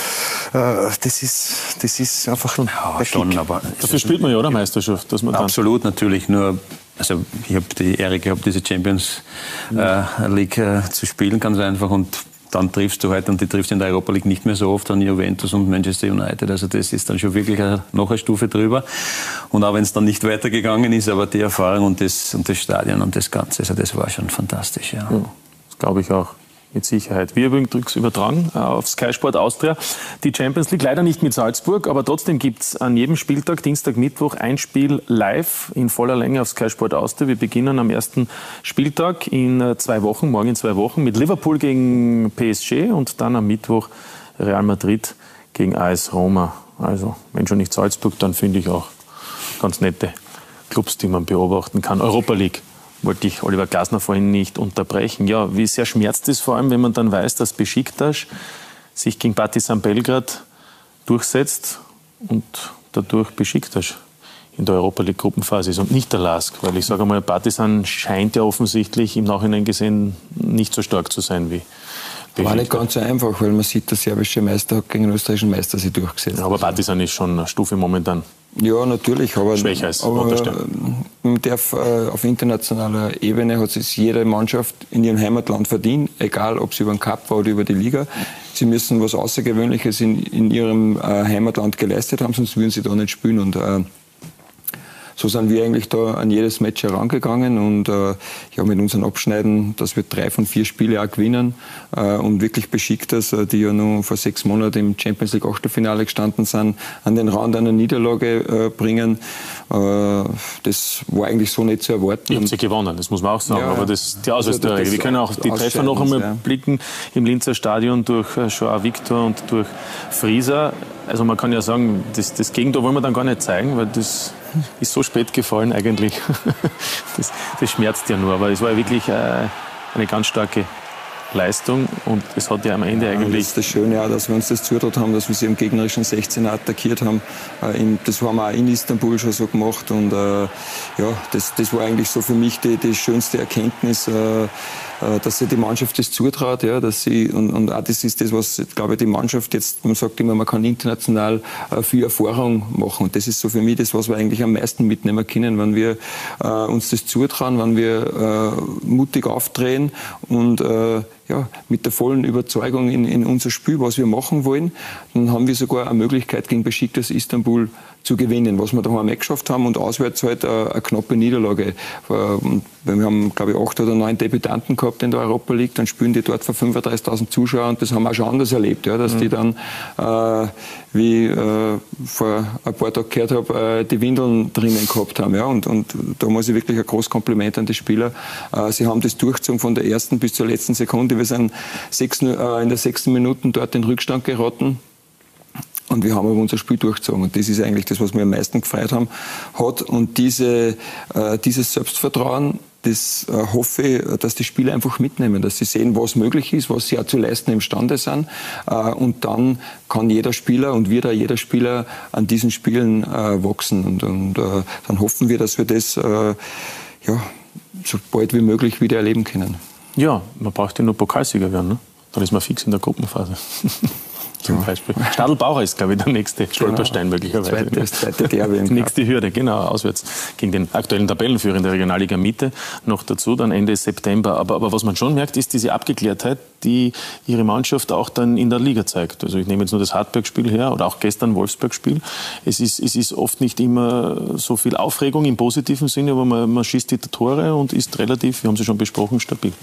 Das ist, das ist einfach ja, schon, aber dafür spielt man ja oder Meisterschaft, dass man absolut natürlich nur. Also ich habe die Ehre gehabt, diese Champions äh, League äh, zu spielen, ganz einfach. Und dann triffst du halt, und die triffst in der Europa League nicht mehr so oft, an Juventus und Manchester United. Also das ist dann schon wirklich eine, noch eine Stufe drüber. Und auch wenn es dann nicht weitergegangen ist, aber die Erfahrung und das, und das Stadion und das Ganze, also das war schon fantastisch. Ja. Ja, das glaube ich auch. Mit Sicherheit. Wir übrigens übertragen auf Sky Sport Austria die Champions League. Leider nicht mit Salzburg, aber trotzdem gibt es an jedem Spieltag, Dienstag, Mittwoch, ein Spiel live in voller Länge auf Sky Sport Austria. Wir beginnen am ersten Spieltag in zwei Wochen, morgen in zwei Wochen, mit Liverpool gegen P S G und dann am Mittwoch Real Madrid gegen A S Roma. Also, wenn schon nicht Salzburg, dann finde ich auch ganz nette Clubs, die man beobachten kann. Europa League. Wollte ich Oliver Glasner vorhin nicht unterbrechen. Ja, wie sehr schmerzt es vor allem, wenn man dann weiß, dass Besiktas sich gegen Partizan Belgrad durchsetzt und dadurch Besiktas in der Europa League Gruppenphase ist und nicht der Lask. Weil ich sage einmal, Partizan scheint ja offensichtlich im Nachhinein gesehen nicht so stark zu sein wie Besiktas. War nicht ganz so einfach, weil man sieht, der serbische Meister hat gegen den österreichischen Meister sich durchgesetzt. Ja, aber Partizan ist schon eine Stufe momentan. Ja, natürlich, aber, schwächer als aber man darf, äh, auf internationaler Ebene hat es jede Mannschaft in ihrem Heimatland verdient, egal ob sie über den Cup war oder über die Liga. Sie müssen was Außergewöhnliches in, in ihrem äh, Heimatland geleistet haben, sonst würden sie da nicht spielen. Und äh, so sind wir eigentlich da an jedes Match herangegangen und äh, ja, mit unseren Abschneiden, dass wir drei von vier Spiele auch gewinnen äh, und wirklich Besiktas, äh, die ja nur vor sechs Monaten im Champions League Achtelfinale gestanden sind, an den Rand einer Niederlage äh, bringen. Äh, das war eigentlich so nicht zu erwarten. Ihr habt sie gewonnen, das muss man auch sagen, ja, aber das die Auswärtsregel. Also wir können auch die Treffer noch einmal ja. blicken im Linzer Stadion durch äh, Joao Victor und durch Frieser. Also man kann ja sagen, das, das Gegentor wollen wir dann gar nicht zeigen, weil das ist so spät gefallen eigentlich. Das, das schmerzt ja nur, aber es war ja wirklich äh, eine ganz starke Leistung und es hat ja am Ende eigentlich... Ja, das ist das Schöne auch, dass wir uns das zutraut haben, dass wir sie im gegnerischen sechzehner attackiert haben. Das haben wir auch in Istanbul schon so gemacht und äh, ja, das, das war eigentlich so für mich die, die schönste Erkenntnis, äh, dass sie die Mannschaft das zutraut, ja, dass sie, und, und auch das ist das, was, glaube ich, die Mannschaft jetzt, man sagt immer, man kann international äh, viel Erfahrung machen und das ist so für mich das, was wir eigentlich am meisten mitnehmen können, wenn wir äh, uns das zutrauen, wenn wir äh, mutig aufdrehen und äh, ja, mit der vollen Überzeugung in, in unser Spiel, was wir machen wollen, dann haben wir sogar eine Möglichkeit gegen Besiktas Istanbul zu gewinnen, was wir daheim nicht geschafft haben und auswärts halt eine, eine knappe Niederlage. Und wir haben, glaube ich, acht oder neun Debütanten gehabt in der Europa League, dann spielen die dort vor fünfunddreißigtausend Zuschauern und das haben wir auch schon anders erlebt, ja, dass mhm. die dann, äh, wie ich äh, vor ein paar Tagen gehört habe, äh, die Windeln drinnen gehabt haben. Ja, und, und da muss ich wirklich ein großes Kompliment an die Spieler. Äh, sie haben das durchgezogen von der ersten bis zur letzten Sekunde. Wir sind sechs, äh, in der sechsten Minute dort in Rückstand geraten. Und wir haben aber unser Spiel durchgezogen. Und das ist eigentlich das, was mir am meisten gefreut haben, hat. Und diese, äh, dieses Selbstvertrauen, das äh, hoffe ich, dass die Spieler einfach mitnehmen, dass sie sehen, was möglich ist, was sie auch zu leisten imstande sind. Äh, und dann kann jeder Spieler und wird auch jeder Spieler an diesen Spielen äh, wachsen. Und, und äh, dann hoffen wir, dass wir das äh, ja, so bald wie möglich wieder erleben können. Ja, man braucht ja nur Pokalsieger werden, ne? Dann ist man fix in der Gruppenphase. Zum ja. Beispiel. Stadl-Bauer ist, glaube ich, der nächste Stolperstein genau. möglicherweise. Zweite, das zweite Derby. Die nächste Hürde, genau, auswärts gegen den aktuellen Tabellenführer in der Regionalliga Mitte. Noch dazu, dann Ende September. Aber, aber was man schon merkt, ist diese Abgeklärtheit, die ihre Mannschaft auch dann in der Liga zeigt. Also ich nehme jetzt nur das Hartberg-Spiel her oder auch gestern Wolfsburg-Spiel. Es ist, es ist oft nicht immer so viel Aufregung im positiven Sinne, aber man, man schießt die Tore und ist relativ, wir haben sie schon besprochen, stabil.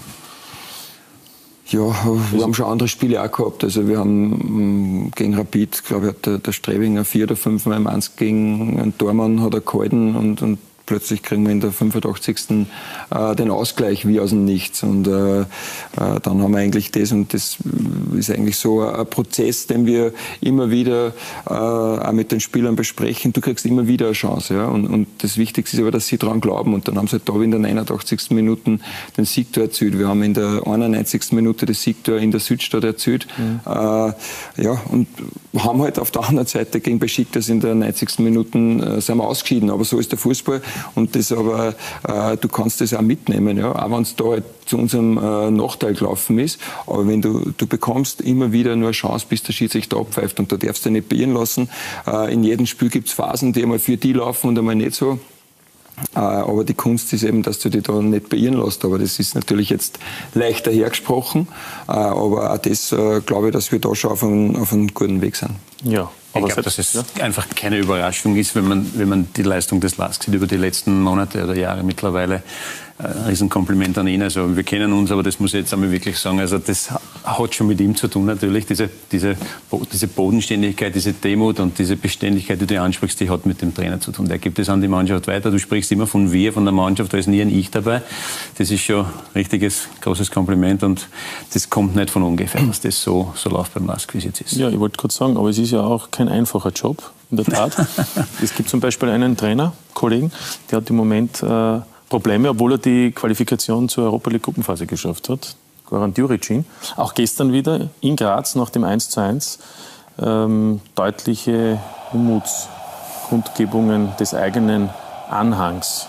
Ja, wir haben schon andere Spiele auch gehabt. Also wir haben mh, gegen Rapid, glaube ich, hat der, der Strebinger vier oder fünf Mal im Eins gegen einen Tormann hat er gehalten und, und plötzlich kriegen wir in der fünfundachtzigsten Äh, den Ausgleich wie aus dem Nichts. Und äh, äh, dann haben wir eigentlich das, und das ist eigentlich so ein Prozess, den wir immer wieder äh, auch mit den Spielern besprechen. Du kriegst immer wieder eine Chance. Ja? Und, und das Wichtigste ist aber, dass sie daran glauben. Und dann haben sie halt da in der neunundachtzigsten Minute den Siegtor erzielt. Wir haben in der einundneunzigsten Minute das Siegtor in der Südstadt erzielt. Mhm. Äh, ja, und haben halt auf der anderen Seite gegen Besiktas in der neunzigsten Minute äh, sind wir ausgeschieden. Aber so ist der Fußball. Und das aber, äh, du kannst das auch mitnehmen, ja, auch wenn es da halt zu unserem äh, Nachteil gelaufen ist. Aber wenn du, du bekommst immer wieder nur eine Chance, bis der Schiedsrichter abpfeift, und da darfst du dich nicht beirren lassen. Äh, in jedem Spiel gibt es Phasen, die einmal für die laufen und einmal nicht so. Äh, aber die Kunst ist eben, dass du dich da nicht beirren lässt. Aber das ist natürlich jetzt leichter hergesprochen. Äh, aber auch das äh, glaube ich, dass wir da schon auf einem, auf einem guten Weg sind. Ja. Aber ich glaube, dass es ja? einfach keine Überraschung ist, wenn man, wenn man die Leistung des Lask sieht über die letzten Monate oder Jahre mittlerweile. Ein Riesenkompliment an ihn. Also wir kennen uns, aber das muss ich jetzt einmal wirklich sagen. Also das hat schon mit ihm zu tun natürlich. Diese, diese, diese Bodenständigkeit, diese Demut und diese Beständigkeit, die du ansprichst, die hat mit dem Trainer zu tun. Der gibt es an die Mannschaft weiter. Du sprichst immer von wir, von der Mannschaft, da ist nie ein Ich dabei. Das ist schon ein richtiges, großes Kompliment, und das kommt nicht von ungefähr, dass das so, so läuft beim Lask, wie es jetzt ist. Ja, ich wollte kurz sagen, aber es ist ja auch kein einfacher Job, in der Tat. Es gibt zum Beispiel einen Trainer, Kollegen, der hat im Moment äh, Probleme, obwohl er die Qualifikation zur Europa League Gruppenphase geschafft hat. Goran Djuricin. Auch gestern wieder in Graz nach dem eins zu eins ähm, deutliche Unmutskundgebungen des eigenen Anhangs.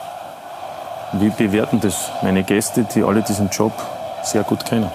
Wie bewerten das meine Gäste, die alle diesen Job sehr gut kennen?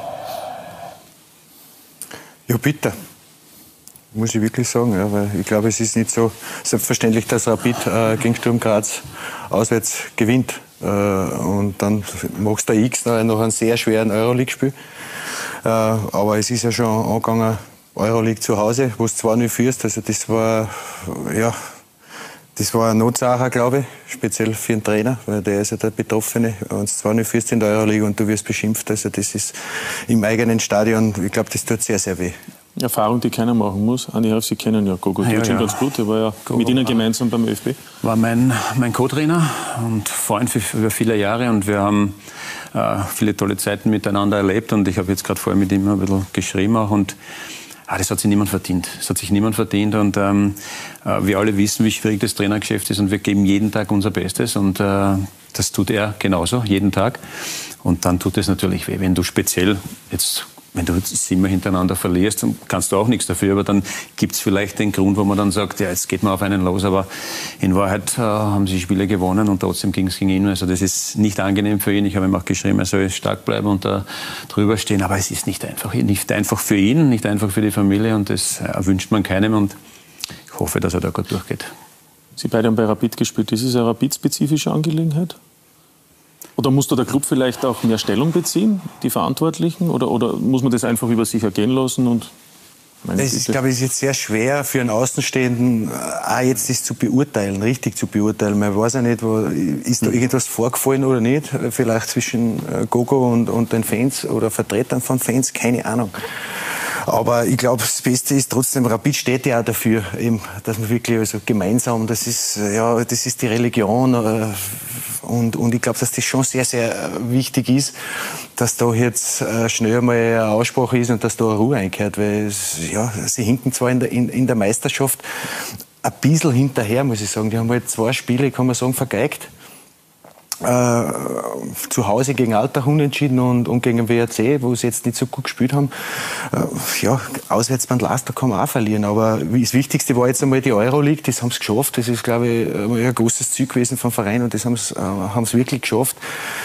Ja, bitte. Muss ich wirklich sagen, ja, weil ich glaube, es ist nicht so selbstverständlich, dass Rapid äh, gegen Sturm Graz auswärts gewinnt. Äh, und dann machst du X noch, noch einen sehr schweren Euroleague-Spiel. Äh, aber es ist ja schon angegangen, Euroleague zu Hause, wo du zwei null führst. Also das war, ja, das war eine Notsache, glaube ich, speziell für den Trainer, weil der ist ja der Betroffene. Wenn du zwei null führst in der Euroleague und du wirst beschimpft, also das ist im eigenen Stadion, ich glaube, das tut sehr, sehr weh. Erfahrung, die keiner machen muss. Andi Hoff, Sie kennen ja Gogo Djuricin ja, ja. ganz gut. Er war ja Gogo mit Ihnen gemeinsam beim ÖFB. War mein, mein Co-Trainer und Freund für, über viele Jahre. Und wir haben äh, viele tolle Zeiten miteinander erlebt. Und ich habe jetzt gerade vorher mit ihm ein bisschen geschrieben auch. Und ah, das hat sich niemand verdient. Das hat sich niemand verdient. Und ähm, äh, wir alle wissen, wie schwierig das Trainergeschäft ist. Und wir geben jeden Tag unser Bestes. Und äh, das tut er genauso, jeden Tag. Und dann tut es natürlich weh, wenn du speziell jetzt... Wenn du immer hintereinander verlierst, dann kannst du auch nichts dafür. Aber dann gibt es vielleicht den Grund, wo man dann sagt, ja, jetzt geht man auf einen los. Aber in Wahrheit äh, haben sie Spiele gewonnen und trotzdem ging es gegen ihn. Also das ist nicht angenehm für ihn. Ich habe ihm auch geschrieben, er soll stark bleiben und da drüber stehen. Aber es ist nicht einfach. Nicht einfach für ihn, nicht einfach für die Familie. Und das äh, wünscht man keinem. Und ich hoffe, dass er da gut durchgeht. Sie beide haben bei Rapid gespielt. Ist es eine Rapid-spezifische Angelegenheit? Oder muss da der Club vielleicht auch mehr Stellung beziehen, die Verantwortlichen? Oder, oder muss man das einfach über sich ergehen lassen? Und das ist, glaube ich, ist jetzt sehr schwer für einen Außenstehenden, auch jetzt das zu beurteilen, richtig zu beurteilen. Man weiß ja nicht, wo, ist da irgendwas vorgefallen oder nicht, vielleicht zwischen Gogo und, und den Fans oder Vertretern von Fans, keine Ahnung. Aber ich glaube, das Beste ist trotzdem, Rapid steht ja auch dafür, eben, dass man wirklich also gemeinsam, das ist, ja, das ist die Religion. Äh, und, und ich glaube, dass das schon sehr, sehr wichtig ist, dass da jetzt äh, schnell mal eine Aussprache ist und dass da eine Ruhe einkehrt. Weil es, ja, sie hinken zwar in der, in, in der Meisterschaft ein bisschen hinterher, muss ich sagen. Die haben halt zwei Spiele, kann man sagen, vergeigt. Äh, zu Hause gegen Altach unentschieden und, und gegen den W R C, wo sie jetzt nicht so gut gespielt haben. Äh, ja, auswärts beim Laster kann man auch verlieren. Aber das Wichtigste war jetzt einmal die Euroleague, das haben sie geschafft. Das ist, glaube ich, ein großes Ziel gewesen vom Verein und das haben sie, äh, haben sie wirklich geschafft.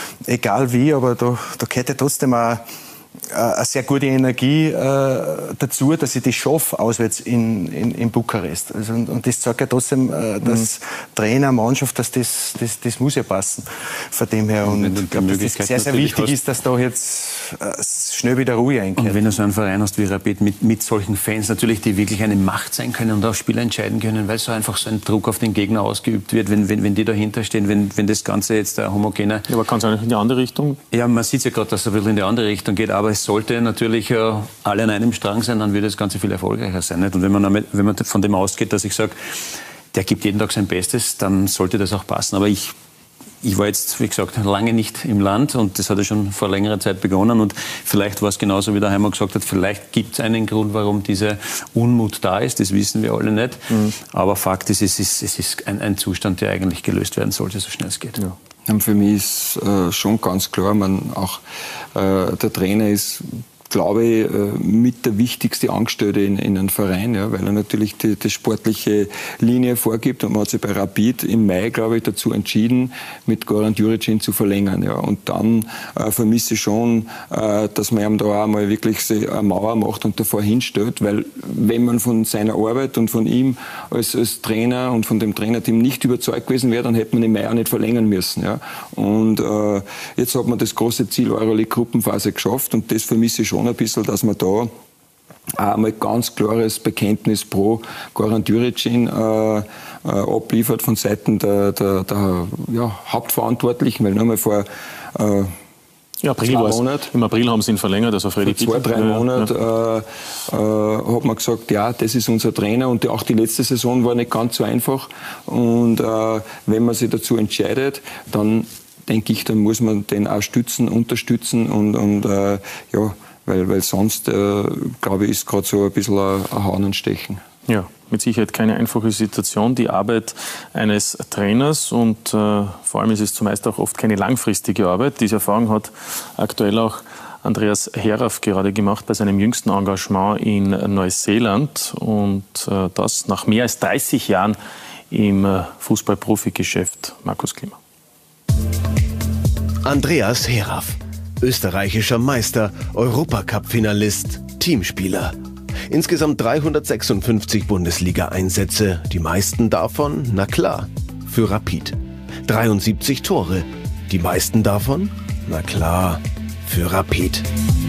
Egal wie, aber da, da gehört ja trotzdem auch eine sehr gute Energie äh, dazu, dass ich das schaffe, auswärts in, in, in Bukarest. Also, und, und das zeigt ja trotzdem, äh, dass mhm. Trainer, Mannschaft, dass das, das, das muss ja passen. Von dem her. Und, und ich glaube, dass das sehr, sehr wichtig hast, ist, dass da jetzt äh, schnell wieder Ruhe einkehrt. Und wenn du so einen Verein hast wie Rapid mit, mit solchen Fans, natürlich, die wirklich eine Macht sein können und auch Spieler entscheiden können, weil so einfach so ein Druck auf den Gegner ausgeübt wird, wenn, wenn, wenn die dahinter stehen, wenn, wenn das Ganze jetzt ein homogener... Ja, aber kann es eigentlich in die andere Richtung? Ja, man sieht ja gerade, dass es ein bisschen in die andere Richtung geht, aber es sollte natürlich äh, alle an einem Strang sein, dann wird das Ganze viel erfolgreicher sein. Nicht? Und wenn man, damit, wenn man von dem ausgeht, dass ich sage, der gibt jeden Tag sein Bestes, dann sollte das auch passen. Aber ich, ich war jetzt, wie gesagt, lange nicht im Land und das hat ja schon vor längerer Zeit begonnen und vielleicht war es genauso, wie der Heimer gesagt hat, vielleicht gibt es einen Grund, warum dieser Unmut da ist, das wissen wir alle nicht. Mhm. Aber Fakt ist, es ist, es ist ein, ein Zustand, der eigentlich gelöst werden sollte, so schnell es geht. Ja. Für mich ist äh, schon ganz klar, man auch äh, der Trainer ist, glaube ich, äh, mit der wichtigste Angestellte in, in einem Verein, ja, weil er natürlich die, die sportliche Linie vorgibt und man hat sich bei Rapid im Mai, glaube ich, dazu entschieden, mit Goran Djuricin zu verlängern. Ja. Und dann äh, vermisse ich schon, äh, dass man ihm da auch mal wirklich eine Mauer macht und davor hinstellt, weil wenn man von seiner Arbeit und von ihm als, als Trainer und von dem Trainerteam nicht überzeugt gewesen wäre, dann hätte man im Mai auch nicht verlängern müssen. Ja. Und äh, jetzt hat man das große Ziel Euroleague-Gruppenphase geschafft und das vermisse ich schon ein bisschen, dass man da auch einmal ganz klares Bekenntnis pro Goran Djuricin äh, äh, abliefert von Seiten der, der, der ja, Hauptverantwortlichen, weil nur mal vor äh, ja, April Monat, im April haben sie ihn verlängert, also Freddy Vor zwei, drei Monaten ja. äh, äh, hat man gesagt, ja, das ist unser Trainer und die, auch die letzte Saison war nicht ganz so einfach und äh, wenn man sich dazu entscheidet, dann denke ich, dann muss man den auch stützen, unterstützen und, und äh, ja, weil, weil sonst, äh, glaube ich, ist gerade so ein bisschen ein, ein Hauen und Stechen. Ja, mit Sicherheit keine einfache Situation, die Arbeit eines Trainers und äh, vor allem ist es zumeist auch oft keine langfristige Arbeit. Diese Erfahrung hat aktuell auch Andreas Herauf gerade gemacht bei seinem jüngsten Engagement in Neuseeland und äh, das nach mehr als dreißig Jahren im äh, Fußball-Profi-Geschäft. Markus Klima. Andreas Herauf, österreichischer Meister, Europacup-Finalist, Teamspieler. Insgesamt dreihundertsechsundfünfzig Bundesliga-Einsätze, die meisten davon, na klar, für Rapid. dreiundsiebzig Tore, die meisten davon, na klar, für Rapid.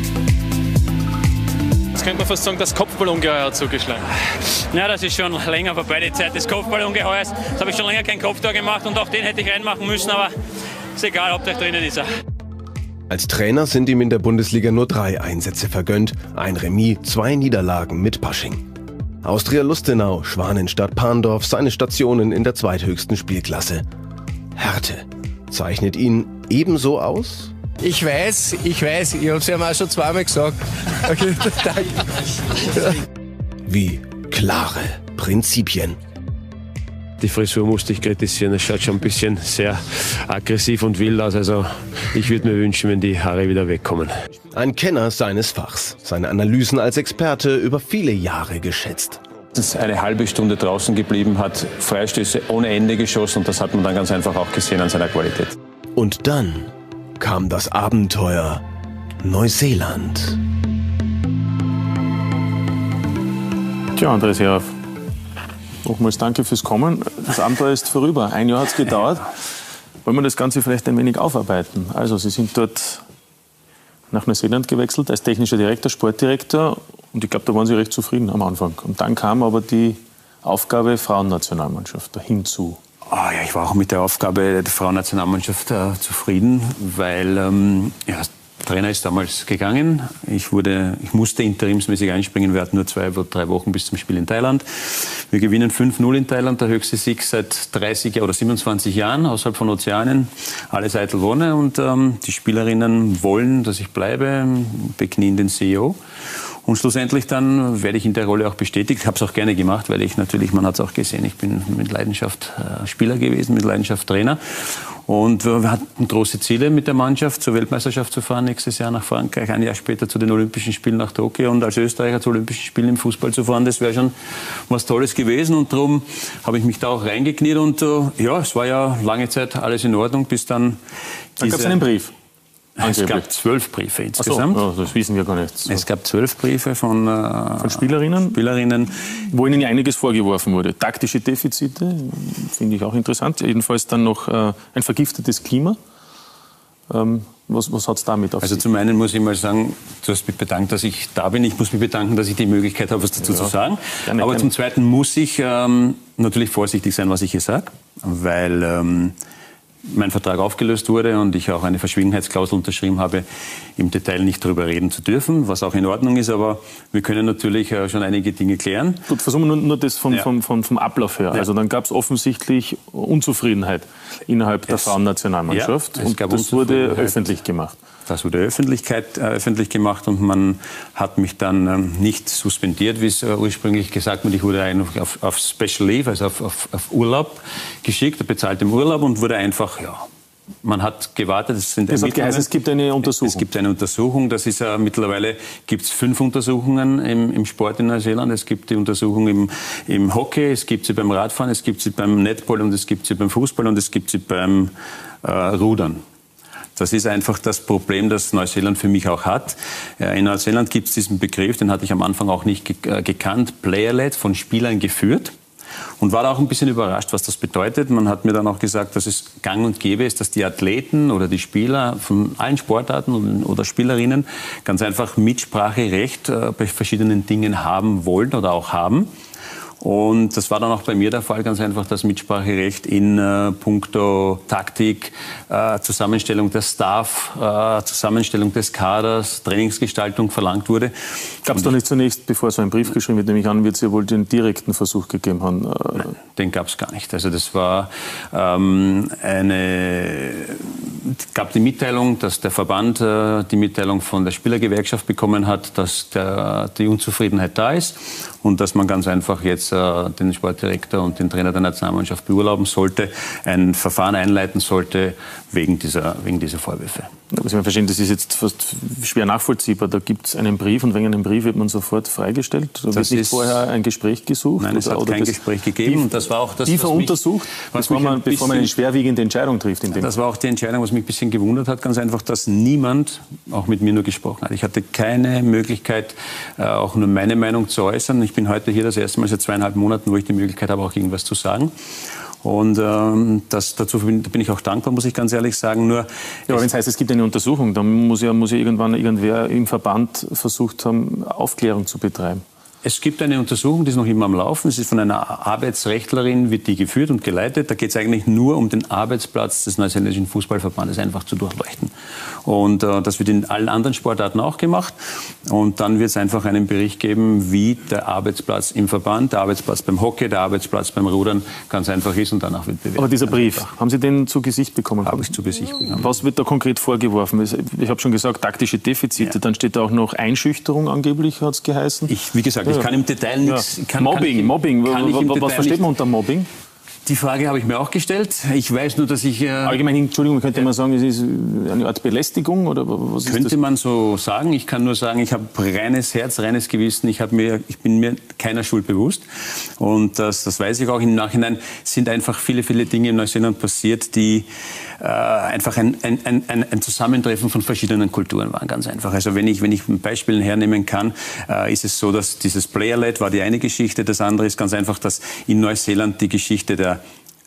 Jetzt könnte man fast sagen, das Kopfballungeheuer hat zugeschlagen. Ja, das ist schon länger vorbei, die Zeit des Kopfballungeheuers. Das habe ich schon länger kein Kopftor gemacht und auch den hätte ich reinmachen müssen, aber ist egal, Hauptsache drinnen ist er. Als Trainer sind ihm in der Bundesliga nur drei Einsätze vergönnt. Ein Remis, zwei Niederlagen mit Pasching. Austria Lustenau, Schwanenstadt Parndorf, seine Stationen in der zweithöchsten Spielklasse. Härte zeichnet ihn ebenso aus? Ich weiß, ich weiß, ich habe es ja mal schon zweimal gesagt. Okay, danke. Wie klare Prinzipien. Die Frisur musste ich kritisieren, es schaut schon ein bisschen sehr aggressiv und wild aus. Also ich würde mir wünschen, wenn die Haare wieder wegkommen. Ein Kenner seines Fachs, seine Analysen als Experte über viele Jahre geschätzt. Ist eine halbe Stunde draußen geblieben, hat Freistöße ohne Ende geschossen und das hat man dann ganz einfach auch gesehen an seiner Qualität. Und dann kam das Abenteuer Neuseeland. Tja, Andreas Herauf. Nochmals danke fürs Kommen. Das Abenteuer ist vorüber. Ein Jahr hat es gedauert. Wollen wir das Ganze vielleicht ein wenig aufarbeiten? Also Sie sind dort nach Neuseeland gewechselt als technischer Direktor, Sportdirektor und ich glaube, da waren Sie recht zufrieden am Anfang. Und dann kam aber die Aufgabe Frauennationalmannschaft da hinzu. Oh ja, ich war auch mit der Aufgabe der Frauennationalmannschaft äh, zufrieden, weil ähm, ja, der Trainer ist damals gegangen. Ich, wurde, ich musste interimsmäßig einspringen. Wir hatten nur zwei, drei Wochen bis zum Spiel in Thailand. Wir gewinnen fünf null in Thailand, der höchste Sieg seit dreißig oder siebenundzwanzig Jahren außerhalb von Ozeanien. Alles eitel Wonne und ähm, die Spielerinnen wollen, dass ich bleibe, beknien den C E O. Und schlussendlich dann werde ich in der Rolle auch bestätigt. Ich habe es auch gerne gemacht, weil ich natürlich, man hat es auch gesehen, ich bin mit Leidenschaft äh, Spieler gewesen, mit Leidenschaft Trainer. Und wir hatten große Ziele mit der Mannschaft, zur Weltmeisterschaft zu fahren, nächstes Jahr nach Frankreich, ein Jahr später zu den Olympischen Spielen nach Tokio und als Österreicher zu Olympischen Spielen im Fußball zu fahren, das wäre schon was Tolles gewesen. Und darum habe ich mich da auch reingekniet und äh, ja, es war ja lange Zeit alles in Ordnung, bis dann Dann gab es einen Brief. Es gab zwölf Briefe insgesamt. Ach so, das wissen wir gar nicht. So. Es gab zwölf Briefe von, äh, von Spielerinnen, Spielerinnen, wo ihnen ja einiges vorgeworfen wurde. Taktische Defizite, finde ich auch interessant. Jedenfalls dann noch äh, ein vergiftetes Klima. Ähm, was was hat es damit auf Also sich? zum einen muss ich mal sagen, du hast mich bedankt, dass ich da bin. Ich muss mich bedanken, dass ich die Möglichkeit habe, was dazu ja, zu sagen. Gerne, Aber gerne. Zum Zweiten muss ich ähm, natürlich vorsichtig sein, was ich hier sage, weil ähm, mein Vertrag aufgelöst wurde und ich auch eine Verschwiegenheitsklausel unterschrieben habe, im Detail nicht darüber reden zu dürfen, was auch in Ordnung ist, aber wir können natürlich schon einige Dinge klären. Gut, versuchen wir nur, nur das vom, ja. vom, vom, vom Ablauf her. Ja. Also dann gab es offensichtlich Unzufriedenheit innerhalb der es, Frauennationalmannschaft ja, und das wurde öffentlich gemacht. Das wurde Öffentlichkeit, äh, öffentlich gemacht und man hat mich dann ähm, nicht suspendiert, wie es äh, ursprünglich gesagt wurde. Ich wurde einfach auf, auf Special Leave, also auf, auf, auf Urlaub geschickt, bezahlt im Urlaub und wurde einfach, ja, man hat gewartet. Es sind das hat geheißen, es gibt eine Untersuchung. Es gibt eine Untersuchung. Das ist äh, mittlerweile gibt es fünf Untersuchungen im, im Sport in Neuseeland. Es gibt die Untersuchung im, im Hockey, es gibt sie beim Radfahren, es gibt sie beim Netball und es gibt sie beim Fußball und es gibt sie beim äh, Rudern. Das ist einfach das Problem, das Neuseeland für mich auch hat. In Neuseeland gibt es diesen Begriff, den hatte ich am Anfang auch nicht gekannt, Player-led, von Spielern geführt. Und war da auch ein bisschen überrascht, was das bedeutet. Man hat mir dann auch gesagt, dass es gang und gäbe ist, dass die Athleten oder die Spieler von allen Sportarten oder Spielerinnen ganz einfach Mitspracherecht bei verschiedenen Dingen haben wollen oder auch haben. Und das war dann auch bei mir der Fall, ganz einfach das Mitspracherecht in äh, puncto Taktik, äh, Zusammenstellung der Staff, äh, Zusammenstellung des Kaders, Trainingsgestaltung verlangt wurde. Gab es da nicht zunächst, bevor so ein Brief geschrieben wird, nehme ich an, wird es ja wohl den direkten Versuch gegeben haben? Äh Nein, den gab es gar nicht. Also das war ähm, eine, gab die Mitteilung, dass der Verband äh, die Mitteilung von der Spielergewerkschaft bekommen hat, dass der, die Unzufriedenheit da ist und dass man ganz einfach jetzt den Sportdirektor und den Trainer der Nationalmannschaft beurlauben sollte, ein Verfahren einleiten sollte wegen dieser, wegen dieser Vorwürfe. Da muss man verstehen, das ist jetzt fast schwer nachvollziehbar. Da gibt es einen Brief und wegen einem Brief wird man sofort freigestellt. Da wird nicht vorher ein Gespräch gesucht? Nein, es oder, hat oder kein das Gespräch gegeben. Und das war auch das, tiefer was mich, untersucht, was bevor, man, bisschen, bevor man eine schwerwiegende Entscheidung trifft. In dem das war auch die Entscheidung, was mich ein bisschen gewundert hat. Ganz einfach, dass niemand auch mit mir nur gesprochen hat. Ich hatte keine Möglichkeit, auch nur meine Meinung zu äußern. Ich bin heute hier das erste Mal seit zweieinhalb Monaten, wo ich die Möglichkeit habe, auch irgendwas zu sagen. Und ähm, das, dazu bin, bin ich auch dankbar, muss ich ganz ehrlich sagen. Nur ja, aber wenn es heißt, es gibt eine Untersuchung, dann muss ja, muss ja irgendwann irgendwer im Verband versucht haben, Aufklärung zu betreiben. Es gibt eine Untersuchung, die ist noch immer am Laufen. Es ist von einer Arbeitsrechtlerin, wird die geführt und geleitet. Da geht es eigentlich nur um den Arbeitsplatz des Neuseeländischen Fußballverbandes einfach zu durchleuchten. Und äh, das wird in allen anderen Sportarten auch gemacht. Und dann wird es einfach einen Bericht geben, wie der Arbeitsplatz im Verband, der Arbeitsplatz beim Hockey, der Arbeitsplatz beim Rudern ganz einfach ist und danach wird bewertet. Aber dieser Brief, haben Sie den zu Gesicht bekommen? Habe ich zu Gesicht bekommen. Was wird da konkret vorgeworfen? Ich habe schon gesagt, taktische Defizite. Ja. Dann steht da auch noch Einschüchterung angeblich, hat es geheißen. Ich, wie gesagt, ich kann im Detail nichts. Ja. Mobbing, kann, Mobbing. Kann was, was versteht man unter Mobbing? Die Frage habe ich mir auch gestellt. Ich weiß nur, dass ich... Äh Allgemein, Entschuldigung, könnte ja. man sagen, es ist eine Art Belästigung? Oder was ist könnte das? man so sagen. Ich kann nur sagen, ich habe reines Herz, reines Gewissen. Ich, habe mir, ich bin mir keiner Schuld bewusst. Und das, das weiß ich auch im Nachhinein. Sind einfach viele, viele Dinge in Neuseeland passiert, die äh, einfach ein, ein, ein, ein Zusammentreffen von verschiedenen Kulturen waren. Ganz einfach. Also wenn ich, wenn ich ein Beispiel hernehmen kann, äh, ist es so, dass dieses Player-led war die eine Geschichte. Das andere ist ganz einfach, dass in Neuseeland die Geschichte der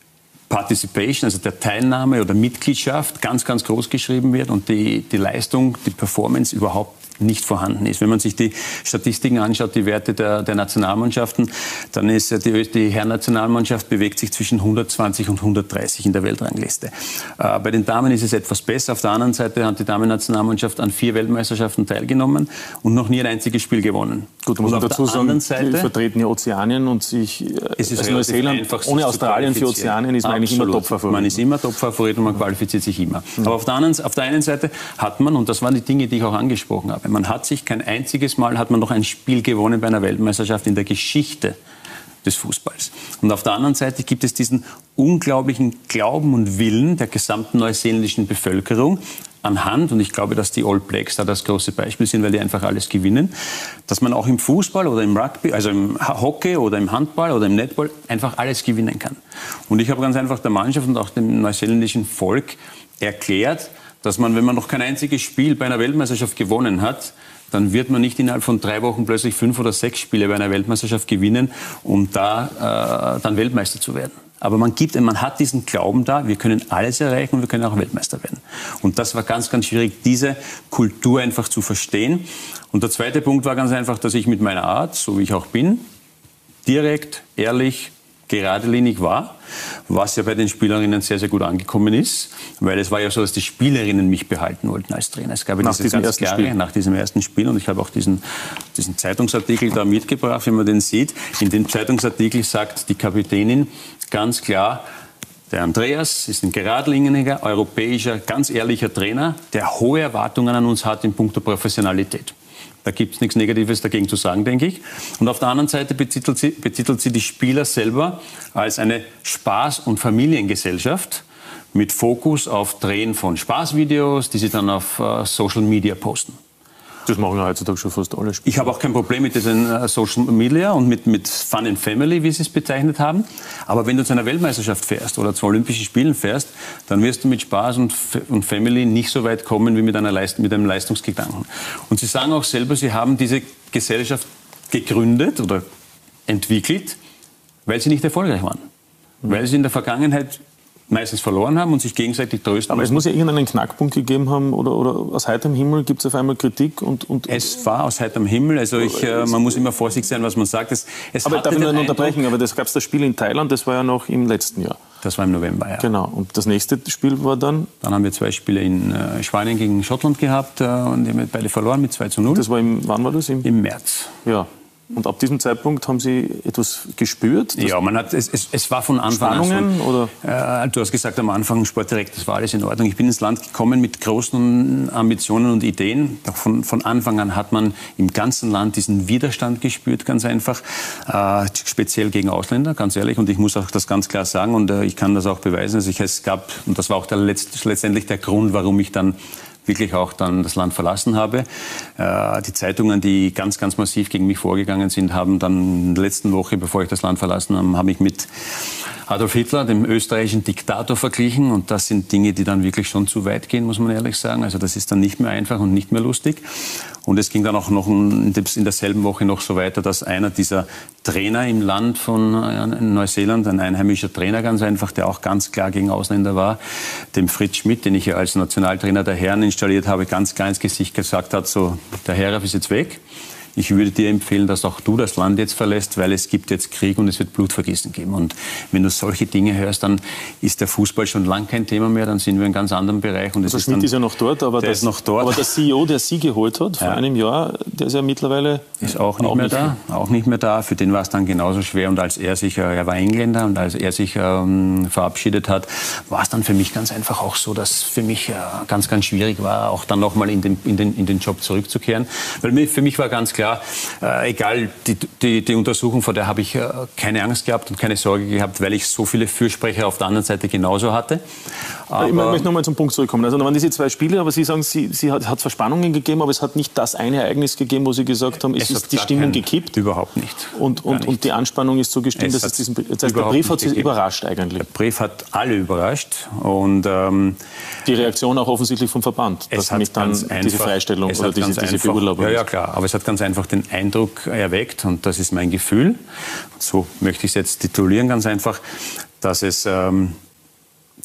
Participation, also der Teilnahme oder Mitgliedschaft, ganz, ganz groß geschrieben wird und die, die Leistung, die Performance überhaupt nicht vorhanden ist. Wenn man sich die Statistiken anschaut, die Werte der, der Nationalmannschaften, dann ist die, die Herrennationalmannschaft bewegt sich zwischen hundertzwanzig und hundertdreißig in der Weltrangliste. Äh, bei den Damen ist es etwas besser. Auf der anderen Seite hat die Damennationalmannschaft an vier Weltmeisterschaften teilgenommen und noch nie ein einziges Spiel gewonnen. Gut, da muss man dazu sagen, Seite, die vertreten ja Ozeanien und sich, es ist also Neuseeland, einfach, ohne Australien für Ozeanien ist man eigentlich immer Topfavorit. Man ist immer Topfavorit und man qualifiziert sich immer. Mhm. Aber auf der, anderen, auf der einen Seite hat man, und das waren die Dinge, die ich auch angesprochen habe, man hat sich kein einziges Mal, hat man noch ein Spiel gewonnen bei einer Weltmeisterschaft in der Geschichte des Fußballs. Und auf der anderen Seite gibt es diesen unglaublichen Glauben und Willen der gesamten neuseeländischen Bevölkerung anhand, und ich glaube, dass die All Blacks da das große Beispiel sind, weil die einfach alles gewinnen, dass man auch im Fußball oder im Rugby, also im Hockey oder im Handball oder im Netball einfach alles gewinnen kann. Und ich habe ganz einfach der Mannschaft und auch dem neuseeländischen Volk erklärt, dass man, wenn man noch kein einziges Spiel bei einer Weltmeisterschaft gewonnen hat, dann wird man nicht innerhalb von drei Wochen plötzlich fünf oder sechs Spiele bei einer Weltmeisterschaft gewinnen, um da äh, dann Weltmeister zu werden. Aber man gibt, man hat diesen Glauben da, wir können alles erreichen und wir können auch Weltmeister werden. Und das war ganz, ganz schwierig, diese Kultur einfach zu verstehen. Und der zweite Punkt war ganz einfach, dass ich mit meiner Art, so wie ich auch bin, direkt, ehrlich, geradlinig war, was ja bei den Spielerinnen sehr, sehr gut angekommen ist, weil es war ja so, dass die Spielerinnen mich behalten wollten als Trainer. Es gab ja diese ganz klare, nach diesem ersten Spiel, und ich habe auch diesen, diesen Zeitungsartikel da mitgebracht, wenn man den sieht. In dem Zeitungsartikel sagt die Kapitänin ganz klar, der Andreas ist ein geradliniger, europäischer, ganz ehrlicher Trainer, der hohe Erwartungen an uns hat in puncto Professionalität. Da gibt es nichts Negatives dagegen zu sagen, denke ich. Und auf der anderen Seite betitelt sie, betitelt sie die Spieler selber als eine Spaß- und Familiengesellschaft mit Fokus auf Drehen von Spaßvideos, die sie dann auf uh, Social Media posten. Das machen ja heutzutage schon fast alle Spieler. Ich habe auch kein Problem mit diesen uh, Social Media und mit, mit Fun and Family, wie sie es bezeichnet haben. Aber wenn du zu einer Weltmeisterschaft fährst oder zu Olympischen Spielen fährst, dann wirst du mit Spaß und, und Family nicht so weit kommen wie mit, einer Leist mit einem Leistungsgedanken. Und sie sagen auch selber, sie haben diese Gesellschaft gegründet oder entwickelt, weil sie nicht erfolgreich waren. Mhm. Weil sie in der Vergangenheit meistens verloren haben und sich gegenseitig trösten. Aber es muss ja irgendeinen Knackpunkt gegeben haben, oder, oder aus heiterem Himmel gibt es auf einmal Kritik? Und, und es war aus heiterem Himmel, also ich, äh, man muss immer vorsichtig sein, was man sagt. Es, es aber darf ich nur unterbrechen, aber das gab es das Spiel in Thailand, das war ja noch im letzten Jahr. Das war im November, ja. Genau, und das nächste Spiel war dann? Dann haben wir zwei Spiele in äh, Spanien gegen Schottland gehabt äh, und die haben beide verloren mit zwei zu null. Das war im, wann war das? Im, Im März. Ja. Und ab diesem Zeitpunkt haben Sie etwas gespürt? Ja, man hat, es, es, es war von Anfang an. Spannungen, oder? Äh, du hast gesagt am Anfang, Sportdirekt, das war alles in Ordnung. Ich bin ins Land gekommen mit großen Ambitionen und Ideen. Von, von Anfang an hat man im ganzen Land diesen Widerstand gespürt, ganz einfach. Äh, speziell gegen Ausländer, ganz ehrlich. Und ich muss auch das ganz klar sagen, und äh, ich kann das auch beweisen. Also ich, es gab, und das war auch der Letzt, letztendlich der Grund, warum ich dann wirklich auch dann das Land verlassen habe. Äh, die Zeitungen, die ganz, ganz massiv gegen mich vorgegangen sind, haben dann in der letzten Woche, bevor ich das Land verlassen habe, habe ich mit Adolf Hitler, dem österreichischen Diktator, verglichen. Und das sind Dinge, die dann wirklich schon zu weit gehen, muss man ehrlich sagen. Also das ist dann nicht mehr einfach und nicht mehr lustig. Und es ging dann auch noch in derselben Woche noch so weiter, dass einer dieser Trainer im Land von Neuseeland, ein einheimischer Trainer ganz einfach, der auch ganz klar gegen Ausländer war, dem Fritz Schmidt, den ich ja als Nationaltrainer der Herren installiert habe, ganz klar ins Gesicht gesagt hat, so, der Herr ist jetzt weg. Ich würde dir empfehlen, dass auch du das Land jetzt verlässt, weil es gibt jetzt Krieg und es wird Blutvergießen geben. Und wenn du solche Dinge hörst, dann ist der Fußball schon lang kein Thema mehr, dann sind wir in einem ganz anderen Bereich. Und also Schmidt dann, ist ja noch dort, aber, der das, ist noch dort. aber der C E O, der Sie geholt hat vor ja. einem Jahr, der ist ja mittlerweile ist auch nicht auch mehr nicht da. Mehr. Auch nicht mehr da. Für den war es dann genauso schwer. Und als er sich, er war Engländer, und als er sich ähm, verabschiedet hat, war es dann für mich ganz einfach auch so, dass für mich äh, ganz, ganz schwierig war, auch dann nochmal in den, in, den, in den Job zurückzukehren. Weil mir, für mich war ganz klar, äh, egal, die, die, die Untersuchung, vor der habe ich äh, keine Angst gehabt und keine Sorge gehabt, weil ich so viele Fürsprecher auf der anderen Seite genauso hatte. Aber ich möchte noch mal zum Punkt zurückkommen. Also da waren diese zwei Spiele, aber Sie sagen, Sie, Sie hat, hat Verspannungen gegeben, aber es hat nicht das eine Ereignis gegeben, wo Sie gesagt haben, es, es ist die Stimmung kein, gekippt. Überhaupt nicht. Und, und, nicht. und die Anspannung ist so gestiegen, dass es diesen... Das heißt, der Brief hat Sie überrascht eigentlich. Der Brief hat alle überrascht. Und, ähm, die Reaktion auch offensichtlich vom Verband, dass nicht dann diese einfach, Freistellung oder diese, diese Beurlaubung... Ja, ja, klar. Aber es hat ganz einfach den Eindruck erweckt, und das ist mein Gefühl, so möchte ich es jetzt titulieren, ganz einfach, dass es ähm,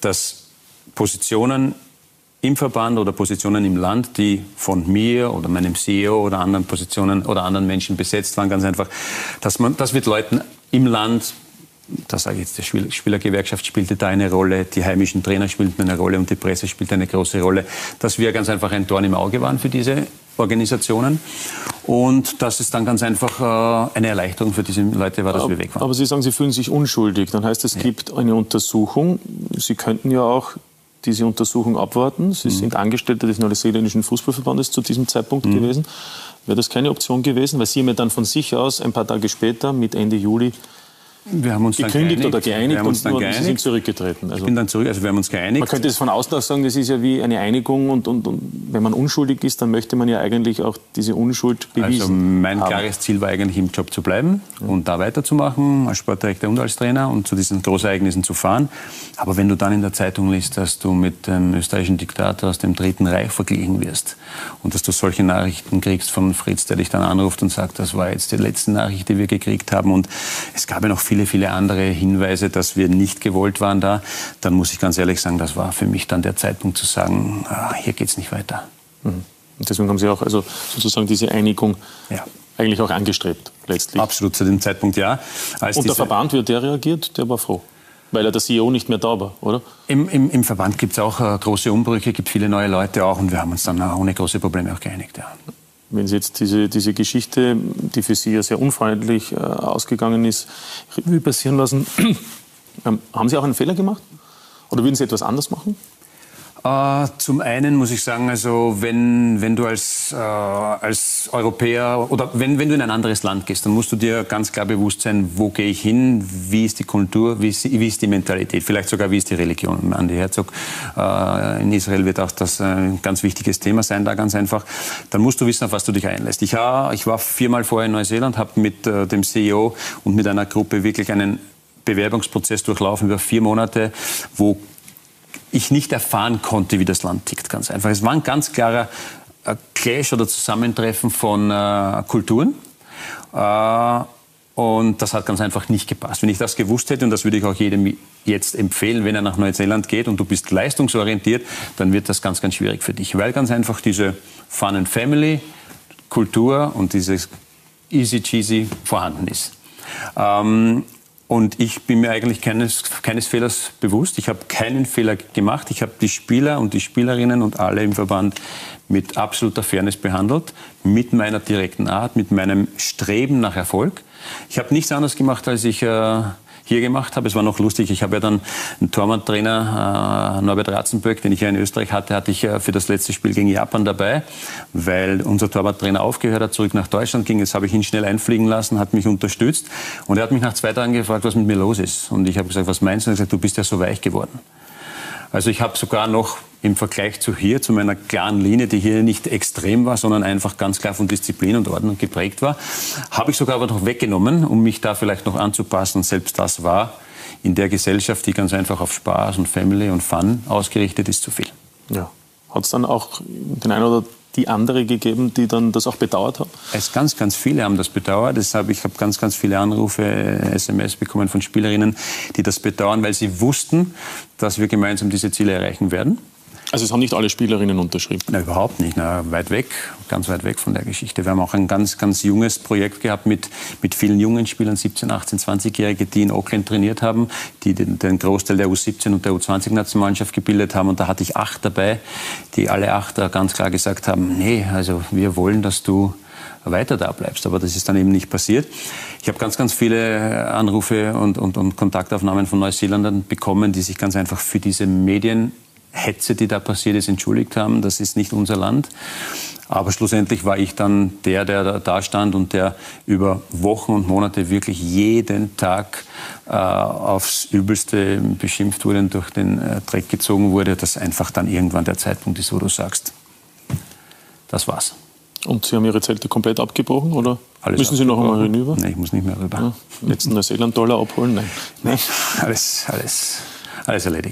dass Positionen im Verband oder Positionen im Land, die von mir oder meinem C E O oder anderen Positionen oder anderen Menschen besetzt waren, ganz einfach, dass man, das wird Leuten im Land, da sage ich jetzt, die Spielergewerkschaft spielte da eine Rolle, die heimischen Trainer spielten eine Rolle und die Presse spielte eine große Rolle, dass wir ganz einfach ein Dorn im Auge waren für diese Organisationen und dass es dann ganz einfach äh, eine Erleichterung für diese Leute war, dass aber, wir weg waren. Aber Sie sagen, Sie fühlen sich unschuldig, dann heißt es, es gibt eine Untersuchung. Sie könnten ja auch diese Untersuchung abwarten. Sie mhm. sind Angestellter des Neuseeländischen Fußballverbandes zu diesem Zeitpunkt mhm. gewesen. Wäre das keine Option gewesen? Weil Sie haben ja dann von sich aus ein paar Tage später, mit Ende Juli, wir haben uns gekündigt dann oder geeinigt uns und, dann und geeinigt. Sie sind zurückgetreten. Also ich bin dann zurück, also wir haben uns geeinigt. Man könnte es von außen auch sagen, das ist ja wie eine Einigung und, und, und wenn man unschuldig ist, dann möchte man ja eigentlich auch diese Unschuld bewiesen Also mein haben. klares Ziel war eigentlich, im Job zu bleiben ja. und da weiterzumachen, als Sportdirektor und als Trainer und zu diesen Großereignissen zu fahren. Aber wenn du dann in der Zeitung liest, dass du mit dem österreichischen Diktator aus dem Dritten Reich verglichen wirst und dass du solche Nachrichten kriegst von Fritz, der dich dann anruft und sagt, das war jetzt die letzte Nachricht, die wir gekriegt haben und es gab ja noch viele, viele andere Hinweise, dass wir nicht gewollt waren da, dann muss ich ganz ehrlich sagen, das war für mich dann der Zeitpunkt zu sagen, ah, hier geht's nicht weiter. Mhm. Und deswegen haben Sie auch also sozusagen diese Einigung ja. eigentlich auch angestrebt, letztlich. Absolut, zu dem Zeitpunkt ja. Als Und der Verband, wie hat der reagiert? Der war froh. Weil er der C E O nicht mehr da war, oder? Im, im, im Verband gibt es auch äh, große Umbrüche, gibt viele neue Leute auch und wir haben uns dann äh, ohne große Probleme auch geeinigt. Ja. Wenn Sie jetzt diese, diese Geschichte, die für Sie ja sehr unfreundlich äh, ausgegangen ist, Revue passieren lassen, ähm, haben Sie auch einen Fehler gemacht? Oder würden Sie etwas anders machen? Äh, zum einen muss ich sagen, also wenn, wenn du als, äh, als Europäer oder wenn, wenn du in ein anderes Land gehst, dann musst du dir ganz klar bewusst sein, wo gehe ich hin, wie ist die Kultur, wie ist, wie ist die Mentalität, vielleicht sogar wie ist die Religion. Andi Herzog äh, in Israel wird auch das ein ganz wichtiges Thema sein, da ganz einfach. Dann musst du wissen, auf was du dich einlässt. Ich, äh, ich war viermal vorher in Neuseeland, habe mit äh, dem C E O und mit einer Gruppe wirklich einen Bewerbungsprozess durchlaufen über vier Monate, wo ich nicht erfahren konnte, wie das Land tickt, ganz einfach. Es war ein ganz klarer äh, Clash oder Zusammentreffen von äh, Kulturen. Äh, und das hat ganz einfach nicht gepasst. Wenn ich das gewusst hätte, und das würde ich auch jedem jetzt empfehlen, wenn er nach Neuseeland geht und du bist leistungsorientiert, dann wird das ganz, ganz schwierig für dich. Weil ganz einfach diese Fun and Family Kultur und dieses easy cheesy vorhanden ist. Ähm, Und ich bin mir eigentlich keines, keines Fehlers bewusst. Ich habe keinen Fehler gemacht. Ich habe die Spieler und die Spielerinnen und alle im Verband mit absoluter Fairness behandelt, mit meiner direkten Art, mit meinem Streben nach Erfolg. Ich habe nichts anderes gemacht, als ich äh, hier gemacht habe. Es war noch lustig, ich habe ja dann einen Torwarttrainer, äh, Norbert Ratzenböck, den ich ja in Österreich hatte, hatte ich äh, für das letzte Spiel gegen Japan dabei, weil unser Torwarttrainer aufgehört hat, zurück nach Deutschland ging. Jetzt habe ich ihn schnell einfliegen lassen, hat mich unterstützt und er hat mich nach zwei Tagen gefragt, was mit mir los ist. Und ich habe gesagt, was meinst du? Und er hat gesagt, du bist ja so weich geworden. Also ich habe sogar noch im Vergleich zu hier, zu meiner klaren Linie, die hier nicht extrem war, sondern einfach ganz klar von Disziplin und Ordnung geprägt war, habe ich sogar aber noch weggenommen, um mich da vielleicht noch anzupassen. Selbst das war in der Gesellschaft, die ganz einfach auf Spaß und Family und Fun ausgerichtet ist, zu viel. Ja. Hat es dann auch den einen oder die andere gegeben, die dann das auch bedauert haben? Es ganz, ganz viele haben das bedauert. Deshalb, ich habe ganz, ganz viele Anrufe, S M S bekommen von Spielerinnen, die das bedauern, weil sie wussten, dass wir gemeinsam diese Ziele erreichen werden. Also es haben nicht alle Spielerinnen unterschrieben? Na, überhaupt nicht. Na, weit weg, ganz weit weg von der Geschichte. Wir haben auch ein ganz, ganz junges Projekt gehabt mit, mit vielen jungen Spielern, siebzehn-, achtzehn-, zwanzigjährige, die in Auckland trainiert haben, die den, den Großteil der U siebzehn- und der U zwanzig-Nationalmannschaft gebildet haben. Und da hatte ich acht dabei, die alle acht ganz klar gesagt haben, nee, also wir wollen, dass du weiter da bleibst. Aber das ist dann eben nicht passiert. Ich habe ganz, ganz viele Anrufe und, und, und Kontaktaufnahmen von Neuseeländern bekommen, die sich ganz einfach für diese Medien Hetze, die da passiert ist, entschuldigt haben. Das ist nicht unser Land. Aber schlussendlich war ich dann der, der da stand und der über Wochen und Monate wirklich jeden Tag äh, aufs Übelste beschimpft wurde und durch den äh, Dreck gezogen wurde, dass einfach dann irgendwann der Zeitpunkt ist, wo du sagst, das war's. Und Sie haben Ihre Zelte komplett abgebrochen, oder alles müssen Sie noch einmal hinüber? Nein, ich muss nicht mehr rüber. Ja, letzten Neuseeland-Dollar abholen? Nein. Nein, alles, alles, alles erledigt.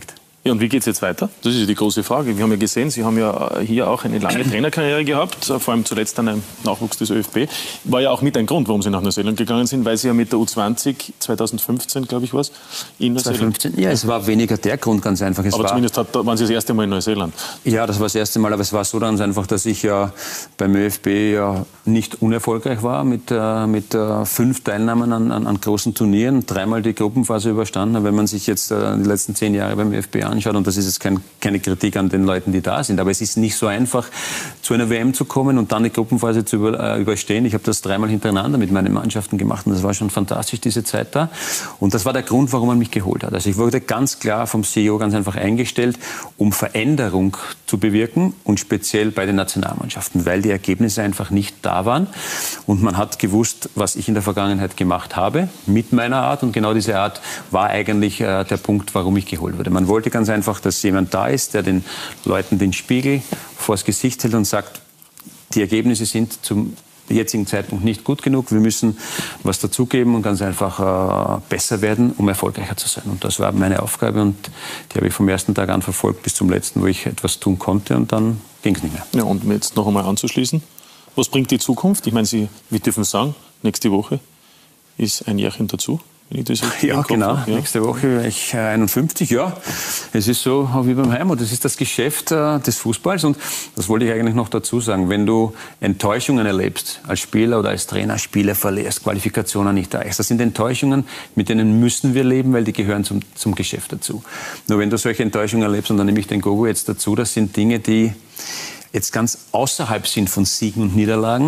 Ja, und wie geht es jetzt weiter? Das ist ja die große Frage. Wir haben ja gesehen, Sie haben ja hier auch eine lange Trainerkarriere gehabt, vor allem zuletzt dann ein Nachwuchs des ÖFB. War ja auch mit ein Grund, warum Sie nach Neuseeland gegangen sind, weil Sie ja mit der U zwanzig zweitausendfünfzehn, glaube ich, war es, in Neuseeland. zweitausendfünfzehn? Ja, es war weniger der Grund, ganz einfach. Es aber war, zumindest hat, waren Sie das erste Mal in Neuseeland. Ja, das war das erste Mal, aber es war so ganz einfach, dass ich ja beim ÖFB ja nicht unerfolgreich war mit, äh, mit äh, fünf Teilnahmen an, an, an großen Turnieren, dreimal die Gruppenphase überstanden. Wenn man sich jetzt äh, die letzten zehn Jahre beim ÖFB anschaut, und das ist jetzt kein, keine Kritik an den Leuten, die da sind, aber es ist nicht so einfach, zu einer W M zu kommen und dann die Gruppenphase zu über, äh, überstehen. Ich habe das dreimal hintereinander mit meinen Mannschaften gemacht und das war schon fantastisch, diese Zeit da. Und das war der Grund, warum man mich geholt hat. Also ich wurde ganz klar vom C E O ganz einfach eingestellt, um Veränderung zu bewirken und speziell bei den Nationalmannschaften, weil die Ergebnisse einfach nicht da waren. Und man hat gewusst, was ich in der Vergangenheit gemacht habe, mit meiner Art. Und genau diese Art war eigentlich äh, der Punkt, warum ich geholt wurde. Man wollte ganz einfach, dass jemand da ist, der den Leuten den Spiegel vors Gesicht hält und sagt, die Ergebnisse sind zum jetzigen Zeitpunkt nicht gut genug. Wir müssen was dazugeben und ganz einfach äh, besser werden, um erfolgreicher zu sein. Und das war meine Aufgabe und die habe ich vom ersten Tag an verfolgt bis zum letzten, wo ich etwas tun konnte und dann ging es nicht mehr. Ja, und um jetzt noch einmal anzuschließen, was bringt die Zukunft? Ich meine, Sie, wir dürfen sagen, nächste Woche ist ein Jährchen dazu. Ja, genau. Ja. Nächste Woche wäre ich äh, einundfünfzig. Ja, es ist so wie beim Heimat. Das ist das Geschäft äh, des Fußballs. Und das wollte ich eigentlich noch dazu sagen. Wenn du Enttäuschungen erlebst, als Spieler oder als Trainer, Spiele verlierst, Qualifikationen nicht erreichst, das sind Enttäuschungen, mit denen müssen wir leben, weil die gehören zum, zum Geschäft dazu. Nur wenn du solche Enttäuschungen erlebst, und dann nehme ich den Gogo jetzt dazu, das sind Dinge, die jetzt ganz außerhalb sind von Siegen und Niederlagen.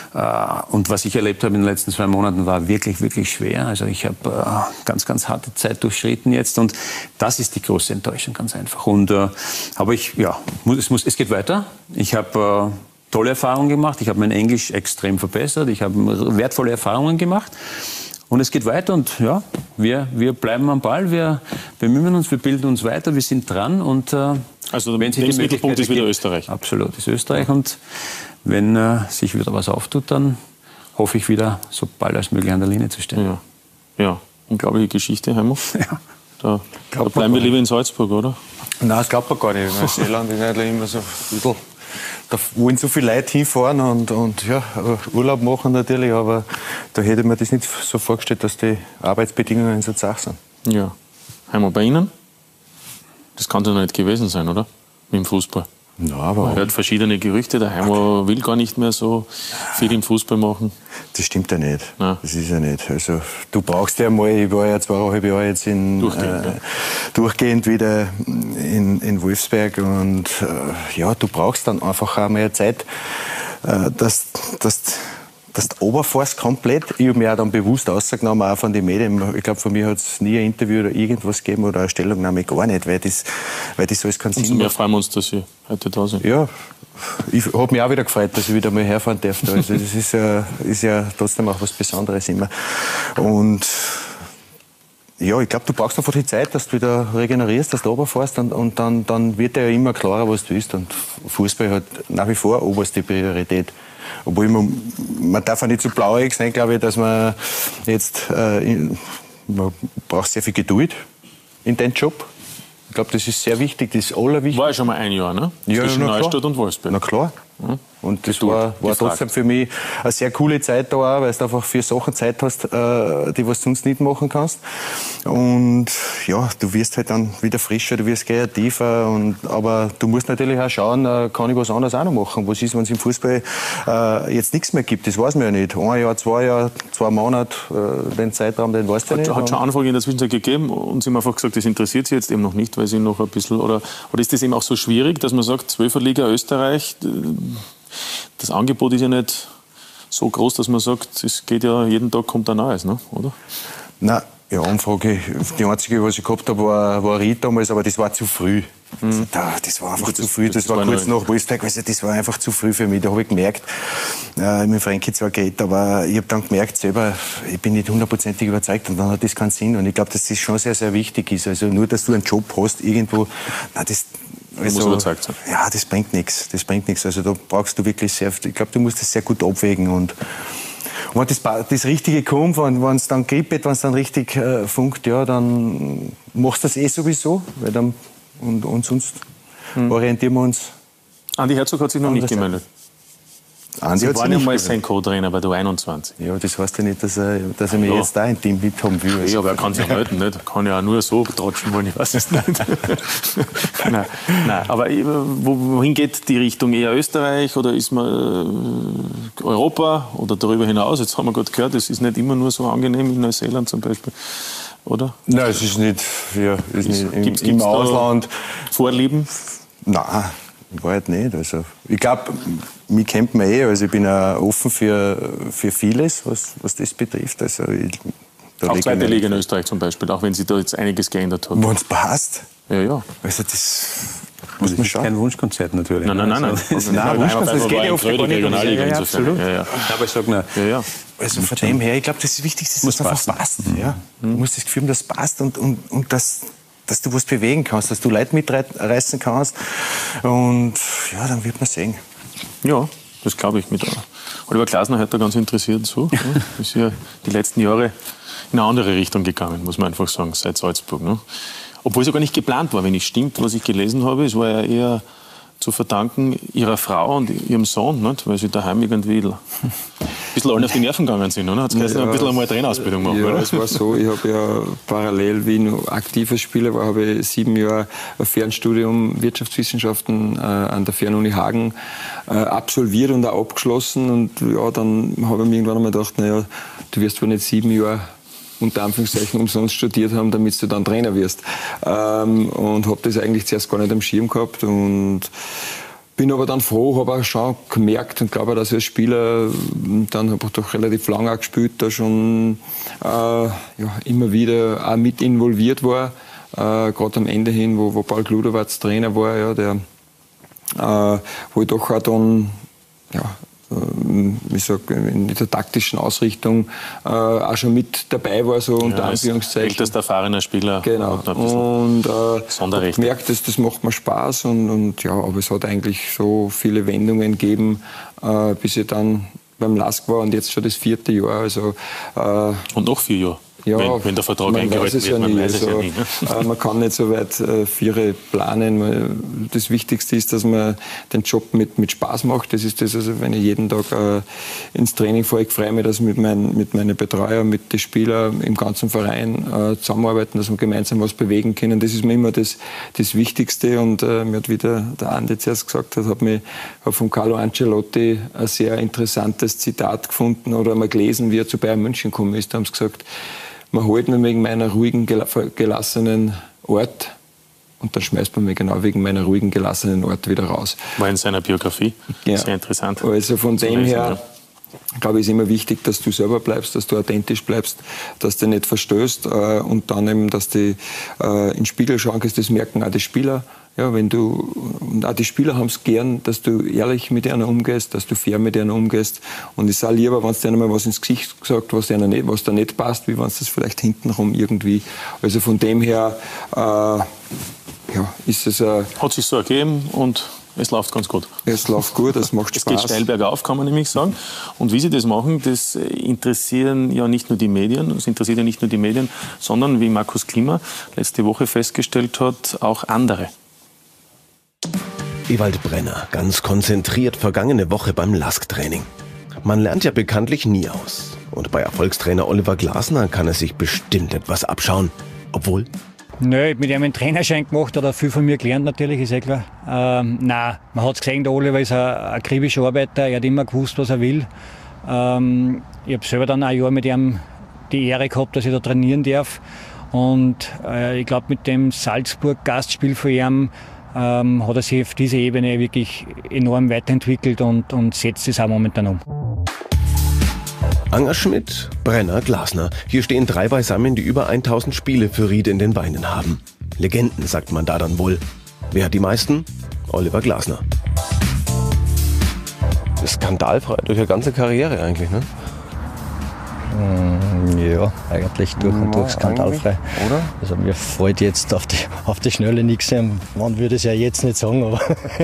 Und was ich erlebt habe in den letzten zwei Monaten, war wirklich, wirklich schwer. Also ich habe ganz, ganz harte Zeit durchschritten jetzt. Und das ist die große Enttäuschung, ganz einfach. Und, aber ich, ja, es, muss, es geht weiter. Ich habe tolle Erfahrungen gemacht. Ich habe mein Englisch extrem verbessert. Ich habe wertvolle Erfahrungen gemacht. Und es geht weiter und ja, wir, wir bleiben am Ball, wir bemühen uns, wir bilden uns weiter, wir sind dran und äh, also wenn sich der Mittelpunkt ist wieder Österreich. Absolut, ist Österreich und wenn äh, sich wieder was auftut, dann hoffe ich wieder so bald als möglich an der Linie zu stehen. Ja, ja. Unglaubliche Geschichte, Heimo. Ja. Da, da bleiben wir lieber in Salzburg, oder? Nein, das glaubt man gar nicht. Neuseeland ist eigentlich immer so ein bisschen, da wollen so viele Leute hinfahren und, und ja, Urlaub machen natürlich, aber da hätte man das nicht so vorgestellt, dass die Arbeitsbedingungen so zach sind. Ja. Heimo, bei Ihnen? Das kann doch nicht gewesen sein, oder? Mit dem Fußball. Ja, aber man hört verschiedene Gerüchte, der Heimo will gar nicht mehr so viel im Fußball machen. Das stimmt ja nicht. Ja. Das ist ja nicht. Also, du brauchst ja mal, ich war ja zweieinhalb Jahre jetzt in, durchgehend, äh, ja. durchgehend wieder in, in Wolfsberg und äh, ja, du brauchst dann einfach auch mehr Zeit, äh, dass, dass dass du runterfährst komplett. Ich habe mich auch dann bewusst rausgenommen, auch von den Medien. Ich glaube, von mir hat es nie ein Interview oder irgendwas gegeben oder eine Stellungnahme, gar nicht, weil das, weil das alles keinen Sinn macht. Umso mehr freuen wir uns, dass Sie heute da sind. Ja, ich habe mich auch wieder gefreut, dass ich wieder mal herfahren darf. Also das ist ja, ist ja trotzdem auch was Besonderes immer. Und ja, ich glaube, du brauchst einfach die Zeit, dass du wieder regenerierst, dass du runterfährst und, und dann, dann wird dir ja immer klarer, was du willst. Und Fußball hat nach wie vor oberste Priorität. Obwohl man, man darf auch nicht so blauäugig sein, glaube ich, dass man jetzt, äh, man braucht sehr viel Geduld in den Job. Ich glaube, das ist sehr wichtig, das ist allerwichtigste. War ja schon mal ein Jahr, ne? Ja, zwischen na Neustadt klar. und Wolfsberg. Na klar. Mhm. Und das war, war trotzdem für mich eine sehr coole Zeit da auch, weil du einfach für Sachen Zeit hast, äh, die was du sonst nicht machen kannst. Und ja, du wirst halt dann wieder frischer, du wirst kreativer. Und, aber du musst natürlich auch schauen, äh, kann ich was anderes auch noch machen. Was ist, wenn es im Fußball äh, jetzt nichts mehr gibt? Das weiß man ja nicht. Ein Jahr, zwei Jahre, zwei Monate, äh, den Zeitraum, den weißt du ja nicht. Hat schon Anfragen in der Zwischenzeit gegeben und Sie haben einfach gesagt, das interessiert Sie jetzt eben noch nicht, weil Sie noch ein bisschen, oder, oder ist das eben auch so schwierig, dass man sagt, Zwölfer Liga Österreich, das Angebot ist ja nicht so groß, dass man sagt, es geht ja, jeden Tag kommt ein Neues, ne? Oder? Nein, ja, Anfrage. Die einzige, was ich gehabt habe, war, war Ried damals, aber das war zu früh. Mhm. Das war einfach zu früh. Das, das war, war kurz nach Wolfsberg, also das war einfach zu früh für mich. Da habe ich gemerkt, äh, mit Frankie zwar geht, aber ich habe dann gemerkt selber, ich bin nicht hundertprozentig überzeugt und dann hat das keinen Sinn. Und ich glaube, dass das schon sehr, sehr wichtig ist. Also nur, dass du einen Job hast irgendwo, nein, das Also, muss überzeugt sein. Ja, das bringt nichts. Das bringt nichts. Also da brauchst du wirklich sehr, ich glaube, du musst das sehr gut abwägen und, und wenn das, das Richtige kommt, wenn es dann kribbelt, wenn es dann richtig äh, funkt, ja, dann machst du das eh sowieso, weil dann und, und sonst hm. orientieren wir uns. Andi Herzog hat sich noch nicht gemeldet. Andi Sie waren ja mal sein Co-Trainer bei der U einundzwanzig. Ja, das heißt ja nicht, dass er, dass er mich ja. jetzt da im Team mit haben will. Ja, aber er kann sich ja melden, nicht? Er kann ja auch nur so tratschen wollen, ich weiß es nicht. nein, nein, aber wohin geht die Richtung? Eher Österreich oder ist man Europa oder darüber hinaus? Jetzt haben wir gerade gehört, es ist nicht immer nur so angenehm in Neuseeland zum Beispiel, oder? Nein, es ist nicht, ja, ist nicht im, gibt's, im gibt's Ausland. Vorlieben? Nein. War halt nicht. Also, ich glaube, mich kennt man eh. Also ich bin auch offen für, für vieles, was, was das betrifft. Also ich, da auch zweite Liga in Österreich zum Beispiel, auch wenn sich da jetzt einiges geändert hat. Wo es passt. Ja, ja. Also das muss man schauen. Kein Wunschkonzert natürlich. Nein, nein, nein. nein. Also, nein, nein Wunschkonzert, das geht ja oft gar nicht. Regionalliga ja, insofern. Ja, ja. Aber ich sage, ja, ja. Also von dem her, ich glaube, das Wichtigste ist, dass es einfach passt. Mhm. Ja. Du musst das Gefühl haben, dass es passt und, und, und dass, dass du was bewegen kannst, dass du Leute mitreißen kannst. Und ja, dann wird man sehen. Ja, das glaube ich mit. Oliver Glasner hat da ganz interessiert zu. Ja. Ist ja die letzten Jahre in eine andere Richtung gegangen, muss man einfach sagen, seit Salzburg. Ne? Obwohl es sogar nicht geplant war, wenn es stimmt, was ich gelesen habe. Es war ja eher zu verdanken ihrer Frau und ihrem Sohn, nicht? Weil sie daheim irgendwie ein bisschen allen auf die Nerven gegangen sind. Oder? Hat es geheißen, ja, ein bisschen einmal eine Trainerausbildung machen? Ja, oder? Es war so, ich habe ja parallel, wie ich noch aktiver Spieler war, habe ich sieben Jahre ein Fernstudium Wirtschaftswissenschaften äh, an der Fernuni Hagen äh, absolviert und auch abgeschlossen. Und ja, dann habe ich mir irgendwann einmal gedacht, naja, du wirst wohl nicht sieben Jahre unter Anführungszeichen umsonst studiert haben, damit du dann Trainer wirst. Ähm, und habe das eigentlich zuerst gar nicht am Schirm gehabt und bin aber dann froh, habe auch schon gemerkt und glaube, dass ich als Spieler, dann habe ich doch relativ lange auch gespielt, da schon äh, ja, immer wieder auch mit involviert war. Äh, Gerade am Ende hin, wo, wo Paul Gludowatz Trainer war, ja, der, äh, wo ich doch auch dann, ja, wie sag, in der taktischen Ausrichtung äh, auch schon mit dabei war, so unter ja, Anführungszeichen. Ältester erfahrener Spieler. Genau. Und äh, Sonderrecht. Gemerkt, dass das macht mir Spaß und, und ja, aber es hat eigentlich so viele Wendungen gegeben, äh, bis ich dann beim Lask war und jetzt schon das vierte Jahr. Also, äh, und noch vier Jahre. Ja, wenn, wenn der Vertrag eingehalten wird, ja man weiß es also, ja nie. Ne? Man kann nicht so weit äh, Viere planen. Das Wichtigste ist, dass man den Job mit, mit Spaß macht. Das ist das, also wenn ich jeden Tag äh, ins Training fahre, ich freue mich, dass mit, mein, mit meinen Betreuern, mit den Spielern im ganzen Verein äh, zusammenarbeiten, dass wir gemeinsam was bewegen können. Das ist mir immer das, das Wichtigste. Und äh, mir hat wieder der Andi zuerst gesagt, hat mich von Carlo Ancelotti ein sehr interessantes Zitat gefunden oder mal gelesen, wie er zu Bayern München gekommen ist. Da haben sie gesagt, man holt mich wegen meiner ruhigen, gelassenen Art und dann schmeißt man mich genau wegen meiner ruhigen, gelassenen Art wieder raus. War in seiner Biografie. Ja. Sehr interessant. Also von dem her, glaube ich, ist immer wichtig, dass du selber bleibst, dass du authentisch bleibst, dass du nicht verstößt äh, und dann eben, dass du äh, in den Spiegel schauen kannst, das merken auch die Spieler. Ja, wenn du, und auch die Spieler haben es gern, dass du ehrlich mit ihnen umgehst, dass du fair mit ihnen umgehst. Und es ist auch lieber, wenn du ihnen mal was ins Gesicht gesagt, was ihnen nicht, was da nicht passt, wie wenn es das vielleicht hintenrum irgendwie. Also von dem her, äh, ja, ist es. Äh, Hat sich so ergeben und es läuft ganz gut. Es läuft gut, es macht Spaß. Es geht steil bergauf, kann man nämlich sagen. Und wie Sie das machen, das interessieren ja nicht nur die Medien, das interessiert ja nicht nur die Medien, sondern, wie Markus Klima letzte Woche festgestellt hat, auch andere. Ewald Brenner, ganz konzentriert vergangene Woche beim Lask-Training. Man lernt ja bekanntlich nie aus. Und bei Erfolgstrainer Oliver Glasner kann er sich bestimmt etwas abschauen. Obwohl... Nö, ich habe mit ihm einen Trainerschein gemacht, hat er viel von mir gelernt natürlich, ist ja klar. Ähm, nein, man hat es gesehen, der Oliver ist ein akribischer Arbeiter, er hat immer gewusst, was er will. Ähm, ich habe selber dann ein Jahr mit ihm die Ehre gehabt, dass ich da trainieren darf. Und äh, ich glaube, mit dem Salzburg-Gastspiel von ihm ähm, hat er sich auf dieser Ebene wirklich enorm weiterentwickelt und, und setzt es auch momentan um. Anger Schmidt, Brenner, Glasner. Hier stehen drei beisammen, die über tausend Spiele für Ried in den Beinen haben. Legenden, sagt man da dann wohl. Wer hat die meisten? Oliver Glasner. Skandalfrei durch die ganze Karriere eigentlich, ne? Ja, eigentlich durch und durch skandalfrei. Oder? Also mir fällt jetzt auf die, auf die Schnelle nichts ein. Man würde es ja jetzt nicht sagen, aber...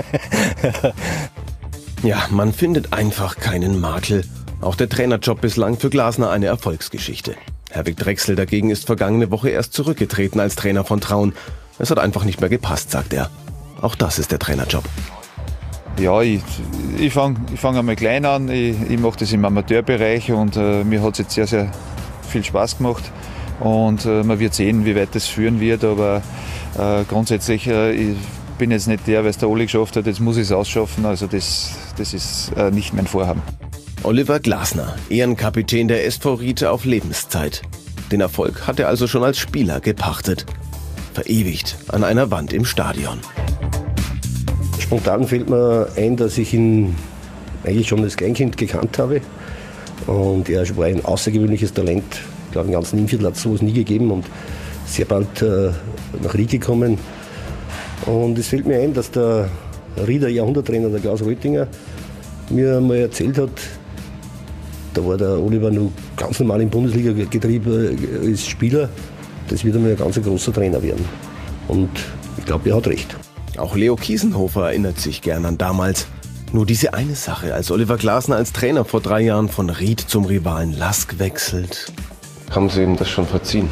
Ja, man findet einfach keinen Makel. Auch der Trainerjob bislang für Glasner eine Erfolgsgeschichte. Herwig Drechsel dagegen ist vergangene Woche erst zurückgetreten als Trainer von Traun. Es hat einfach nicht mehr gepasst, sagt er. Auch das ist der Trainerjob. Ja, ich, ich fange ich fang einmal klein an. Ich, ich mache das im Amateurbereich und äh, mir hat es jetzt sehr, sehr viel Spaß gemacht. Und äh, man wird sehen, wie weit das führen wird. Aber äh, grundsätzlich, äh, ich bin jetzt nicht der, weil es der Oli geschafft hat, jetzt muss ich es ausschaffen. Also das, das ist äh, nicht mein Vorhaben. Oliver Glasner, Ehrenkapitän der S V Ried auf Lebenszeit. Den Erfolg hat er also schon als Spieler gepachtet. Verewigt an einer Wand im Stadion. Spontan fällt mir ein, dass ich ihn eigentlich schon als Kleinkind gekannt habe. Und er war ein außergewöhnliches Talent. Ich glaube, im ganzen Innviertel hat es sowas nie gegeben und sehr bald äh, nach Ried gekommen. Und es fällt mir ein, dass der Rieder Jahrhunderttrainer, der Klaus Röttinger, mir mal erzählt hat, da war der Oliver noch ganz normal im Bundesliga-Getrieb als Spieler, das wird einmal ein ganz großer Trainer werden. Und ich glaube, er hat recht. Auch Leo Kiesenhofer erinnert sich gern an damals. Nur diese eine Sache, als Oliver Glasner als Trainer vor drei Jahren von Ried zum Rivalen Lask wechselt. Haben Sie ihm das schon verziehen?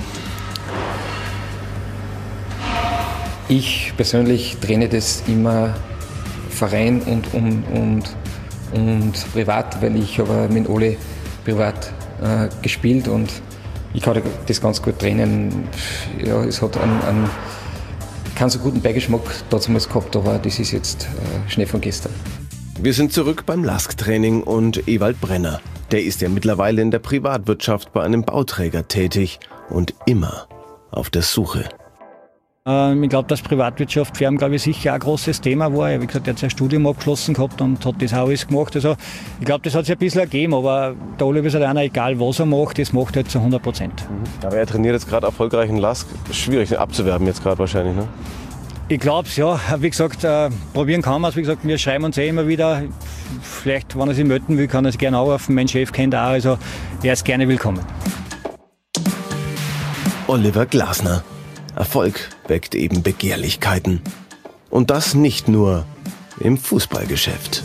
Ich persönlich trenne das immer Verein und, und, und, und privat, weil ich habe mit Oli privat äh, gespielt und ich kann das ganz gut trennen. Ja, es hat einen, einen keinen so guten Beigeschmack damals gehabt, aber das ist jetzt äh, Schnee von gestern. Wir sind zurück beim Lask-Training und Ewald Brenner. Der ist ja mittlerweile in der Privatwirtschaft bei einem Bauträger tätig und immer auf der Suche. Ähm, ich glaube, dass Privatwirtschaft für ihn, glaube ich, sicher ein großes Thema war. Wie gesagt, er hat sein Studium abgeschlossen gehabt und hat das auch alles gemacht. Also, ich glaube, das hat sich ein bisschen ergeben, aber der Oliver ist halt einer, egal was er macht, das macht er zu hundert Prozent. Aber er trainiert jetzt gerade erfolgreich in Lask. Schwierig abzuwerben jetzt gerade wahrscheinlich, ne? Ich glaube es, ja. Wie gesagt, äh, probieren kann man es. Wie gesagt, wir schreiben uns eh immer wieder. Vielleicht, wenn er sich melden will, kann er es gerne anrufen. Mein Chef kennt auch, also er ist gerne willkommen. Oliver Glasner. Erfolg weckt eben Begehrlichkeiten. Und das nicht nur im Fußballgeschäft.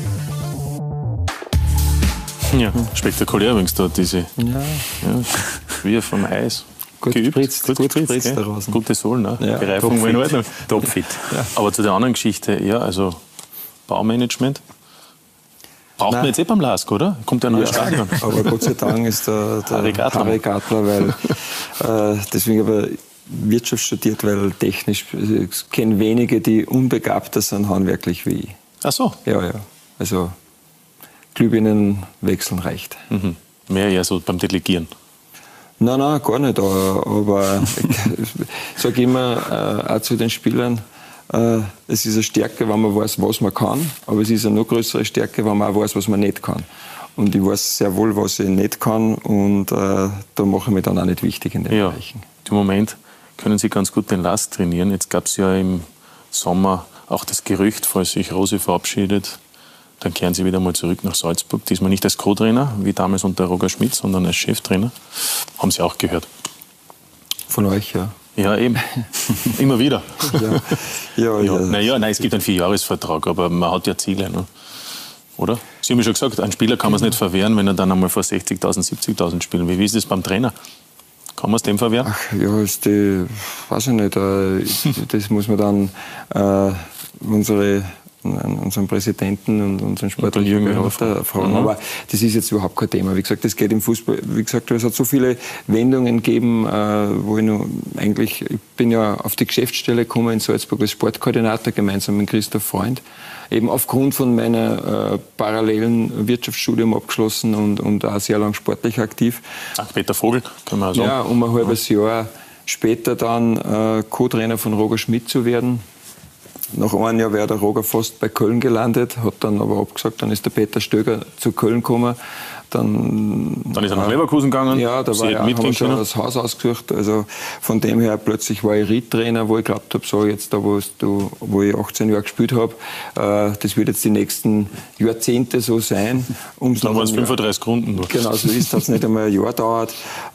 Ja, spektakulär übrigens dort diese. Ja. Ja, wie vom Eis. Gut geübt, gespritzt, gut, gut gespritzt, gespritzt draußen. Gute Sohlen, ne? Ja, Bereifung war in Ordnung. Topfit. Ja. Aber zu der anderen Geschichte, ja, also Baumanagement. Braucht Nein. man jetzt eh beim Lask, oder? Kommt ja ein neues Ja, Stadion. aber Gott sei Dank ist der, der Harry Gartler. Harry Gartler, weil äh, deswegen habe ich Wirtschaft studiert, weil technisch, ich kenne wenige, die unbegabter sind handwerklich wie ich. Ach so. Ja, ja. Also Glühbirnen wechseln reicht. Mhm. Mehr ja so beim Delegieren. Nein, nein, gar nicht. Aber ich sage immer äh, auch zu den Spielern, äh, es ist eine Stärke, wenn man weiß, was man kann, aber es ist eine noch größere Stärke, wenn man auch weiß, was man nicht kann. Und ich weiß sehr wohl, was ich nicht kann und äh, da mache ich mich dann auch nicht wichtig in den Ja. Bereichen. Im Moment können Sie ganz gut den Lask trainieren. Jetzt gab es ja im Sommer auch das Gerücht, falls sich Rose verabschiedet, dann kehren Sie wieder mal zurück nach Salzburg. Diesmal nicht als Co-Trainer, wie damals unter Roger Schmidt, sondern als Cheftrainer. Haben Sie auch gehört? Von euch, ja. Ja, eben. Immer wieder. Ja, ja, ja. Naja, nein, es gibt einen Vierjahresvertrag, aber man hat ja Ziele, ne? Oder? Sie haben ja schon gesagt, ein Spieler kann man es nicht verwehren, wenn er dann einmal vor sechzigtausend, siebzigtausend spielt. Wie ist das beim Trainer? Kann man es dem verwehren? Ach, ja, ist die, weiß ich nicht. Äh, das muss man dann äh, unsere, unseren Präsidenten und unseren sportlichen Berater fragen. Mhm. Aber das ist jetzt überhaupt kein Thema. Wie gesagt, das geht im Fußball. Wie gesagt, es hat so viele Wendungen gegeben, äh, wo ich noch eigentlich, ich bin ja auf die Geschäftsstelle gekommen in Salzburg als Sportkoordinator gemeinsam mit Christoph Freund. Eben aufgrund von meiner äh, parallelen Wirtschaftsstudium abgeschlossen und, und auch sehr lang sportlich aktiv. Ach, Peter Vogel, können wir auch sagen. Ja, um ein halbes Jahr später dann äh, Co-Trainer von Roger Schmidt zu werden. Nach einem Jahr wäre der Roger fast bei Köln gelandet, hat dann aber abgesagt, dann ist der Peter Stöger zu Köln gekommen. Dann, dann ist er nach Leverkusen gegangen. Ja, da war ja, haben wir schon das Haus ausgesucht. Also von dem her plötzlich war ich Ried-Trainer, wo ich glaubt habe, so jetzt da, wo, du, wo ich achtzehn Jahre gespielt habe, äh, das wird jetzt die nächsten Jahrzehnte so sein. Um's dann waren es fünfunddreißig Runden. Genau, so ist das nicht einmal ein Jahr dauert.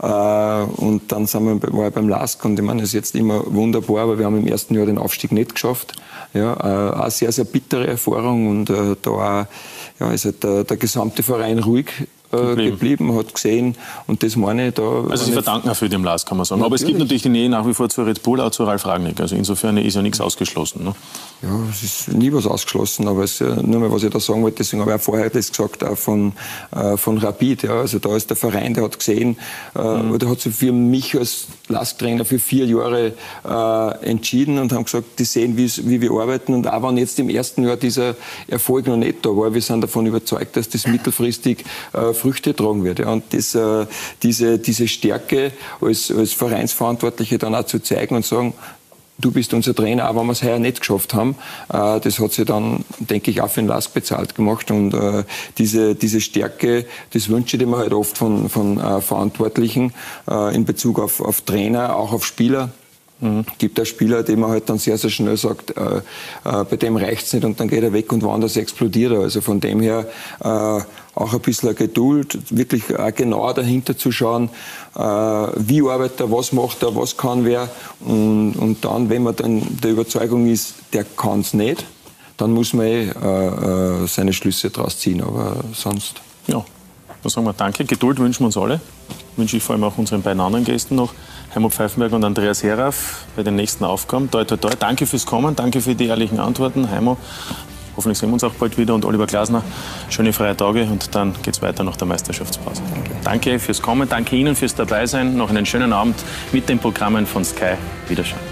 Äh, und dann sind wir, war ich beim Lask und ich meine, das ist jetzt immer wunderbar, aber wir haben im ersten Jahr den Aufstieg nicht geschafft. Ja, äh, eine sehr, sehr bittere Erfahrung und äh, da auch, ja, ist halt der, der gesamte Verein ruhig äh, geblieben. geblieben, hat gesehen und das meine ich da. Also Sie verdanken auch für dem Lars, kann man sagen. Natürlich. Aber es gibt natürlich die Nähe nach wie vor zu Red Bull, auch zu Ralf Rangnick. Also insofern ist ja nichts ausgeschlossen. Ne? Ja, es ist nie was ausgeschlossen, aber es ist ja nur mal, was ich da sagen wollte, deswegen habe ich auch vorher das gesagt, auch von, äh, von Rapid. Ja. Also da ist der Verein, der hat gesehen, äh, mhm. oder hat sich für mich als Lasttrainer für vier Jahre äh, entschieden und haben gesagt, die sehen, wie wir arbeiten. Und auch wenn jetzt im ersten Jahr dieser Erfolg noch nicht da war, wir sind davon überzeugt, dass das mittelfristig äh, Früchte tragen wird. Ja. Und das, äh, diese, diese Stärke als, als Vereinsverantwortliche dann auch zu zeigen und sagen, du bist unser Trainer, auch wenn wir es heuer nicht geschafft haben. Äh, das hat sich dann, denke ich, auch für den Lask bezahlt gemacht. Und äh, diese, diese Stärke, das wünsche ich mir halt oft von, von äh, Verantwortlichen äh, in Bezug auf, auf Trainer, auch auf Spieler. Mhm. Gibt auch Spieler, die man halt dann sehr, sehr schnell sagt, äh, äh, bei dem reicht's nicht und dann geht er weg und woanders explodiert er. Also von dem her äh, auch ein bisschen Geduld, wirklich auch genauer dahinter zu schauen, äh, wie arbeitet er, was macht er, was kann wer. Und, und dann, wenn man dann der Überzeugung ist, der kann's nicht, dann muss man eh äh, äh, seine Schlüsse daraus ziehen. Aber sonst... Ja, dann sagen wir danke. Geduld wünschen wir uns alle. Wünsche ich vor allem auch unseren beiden anderen Gästen noch. Heimo Pfeifenberger und Andreas Heraf bei den nächsten Aufgaben. Toi, toi, toi. Danke fürs Kommen, danke für die ehrlichen Antworten. Heimo, hoffentlich sehen wir uns auch bald wieder. Und Oliver Glasner, schöne freie Tage und dann geht es weiter nach der Meisterschaftspause. Danke. Danke fürs Kommen, danke Ihnen fürs Dabeisein. Noch einen schönen Abend mit den Programmen von Sky. Wiederschauen.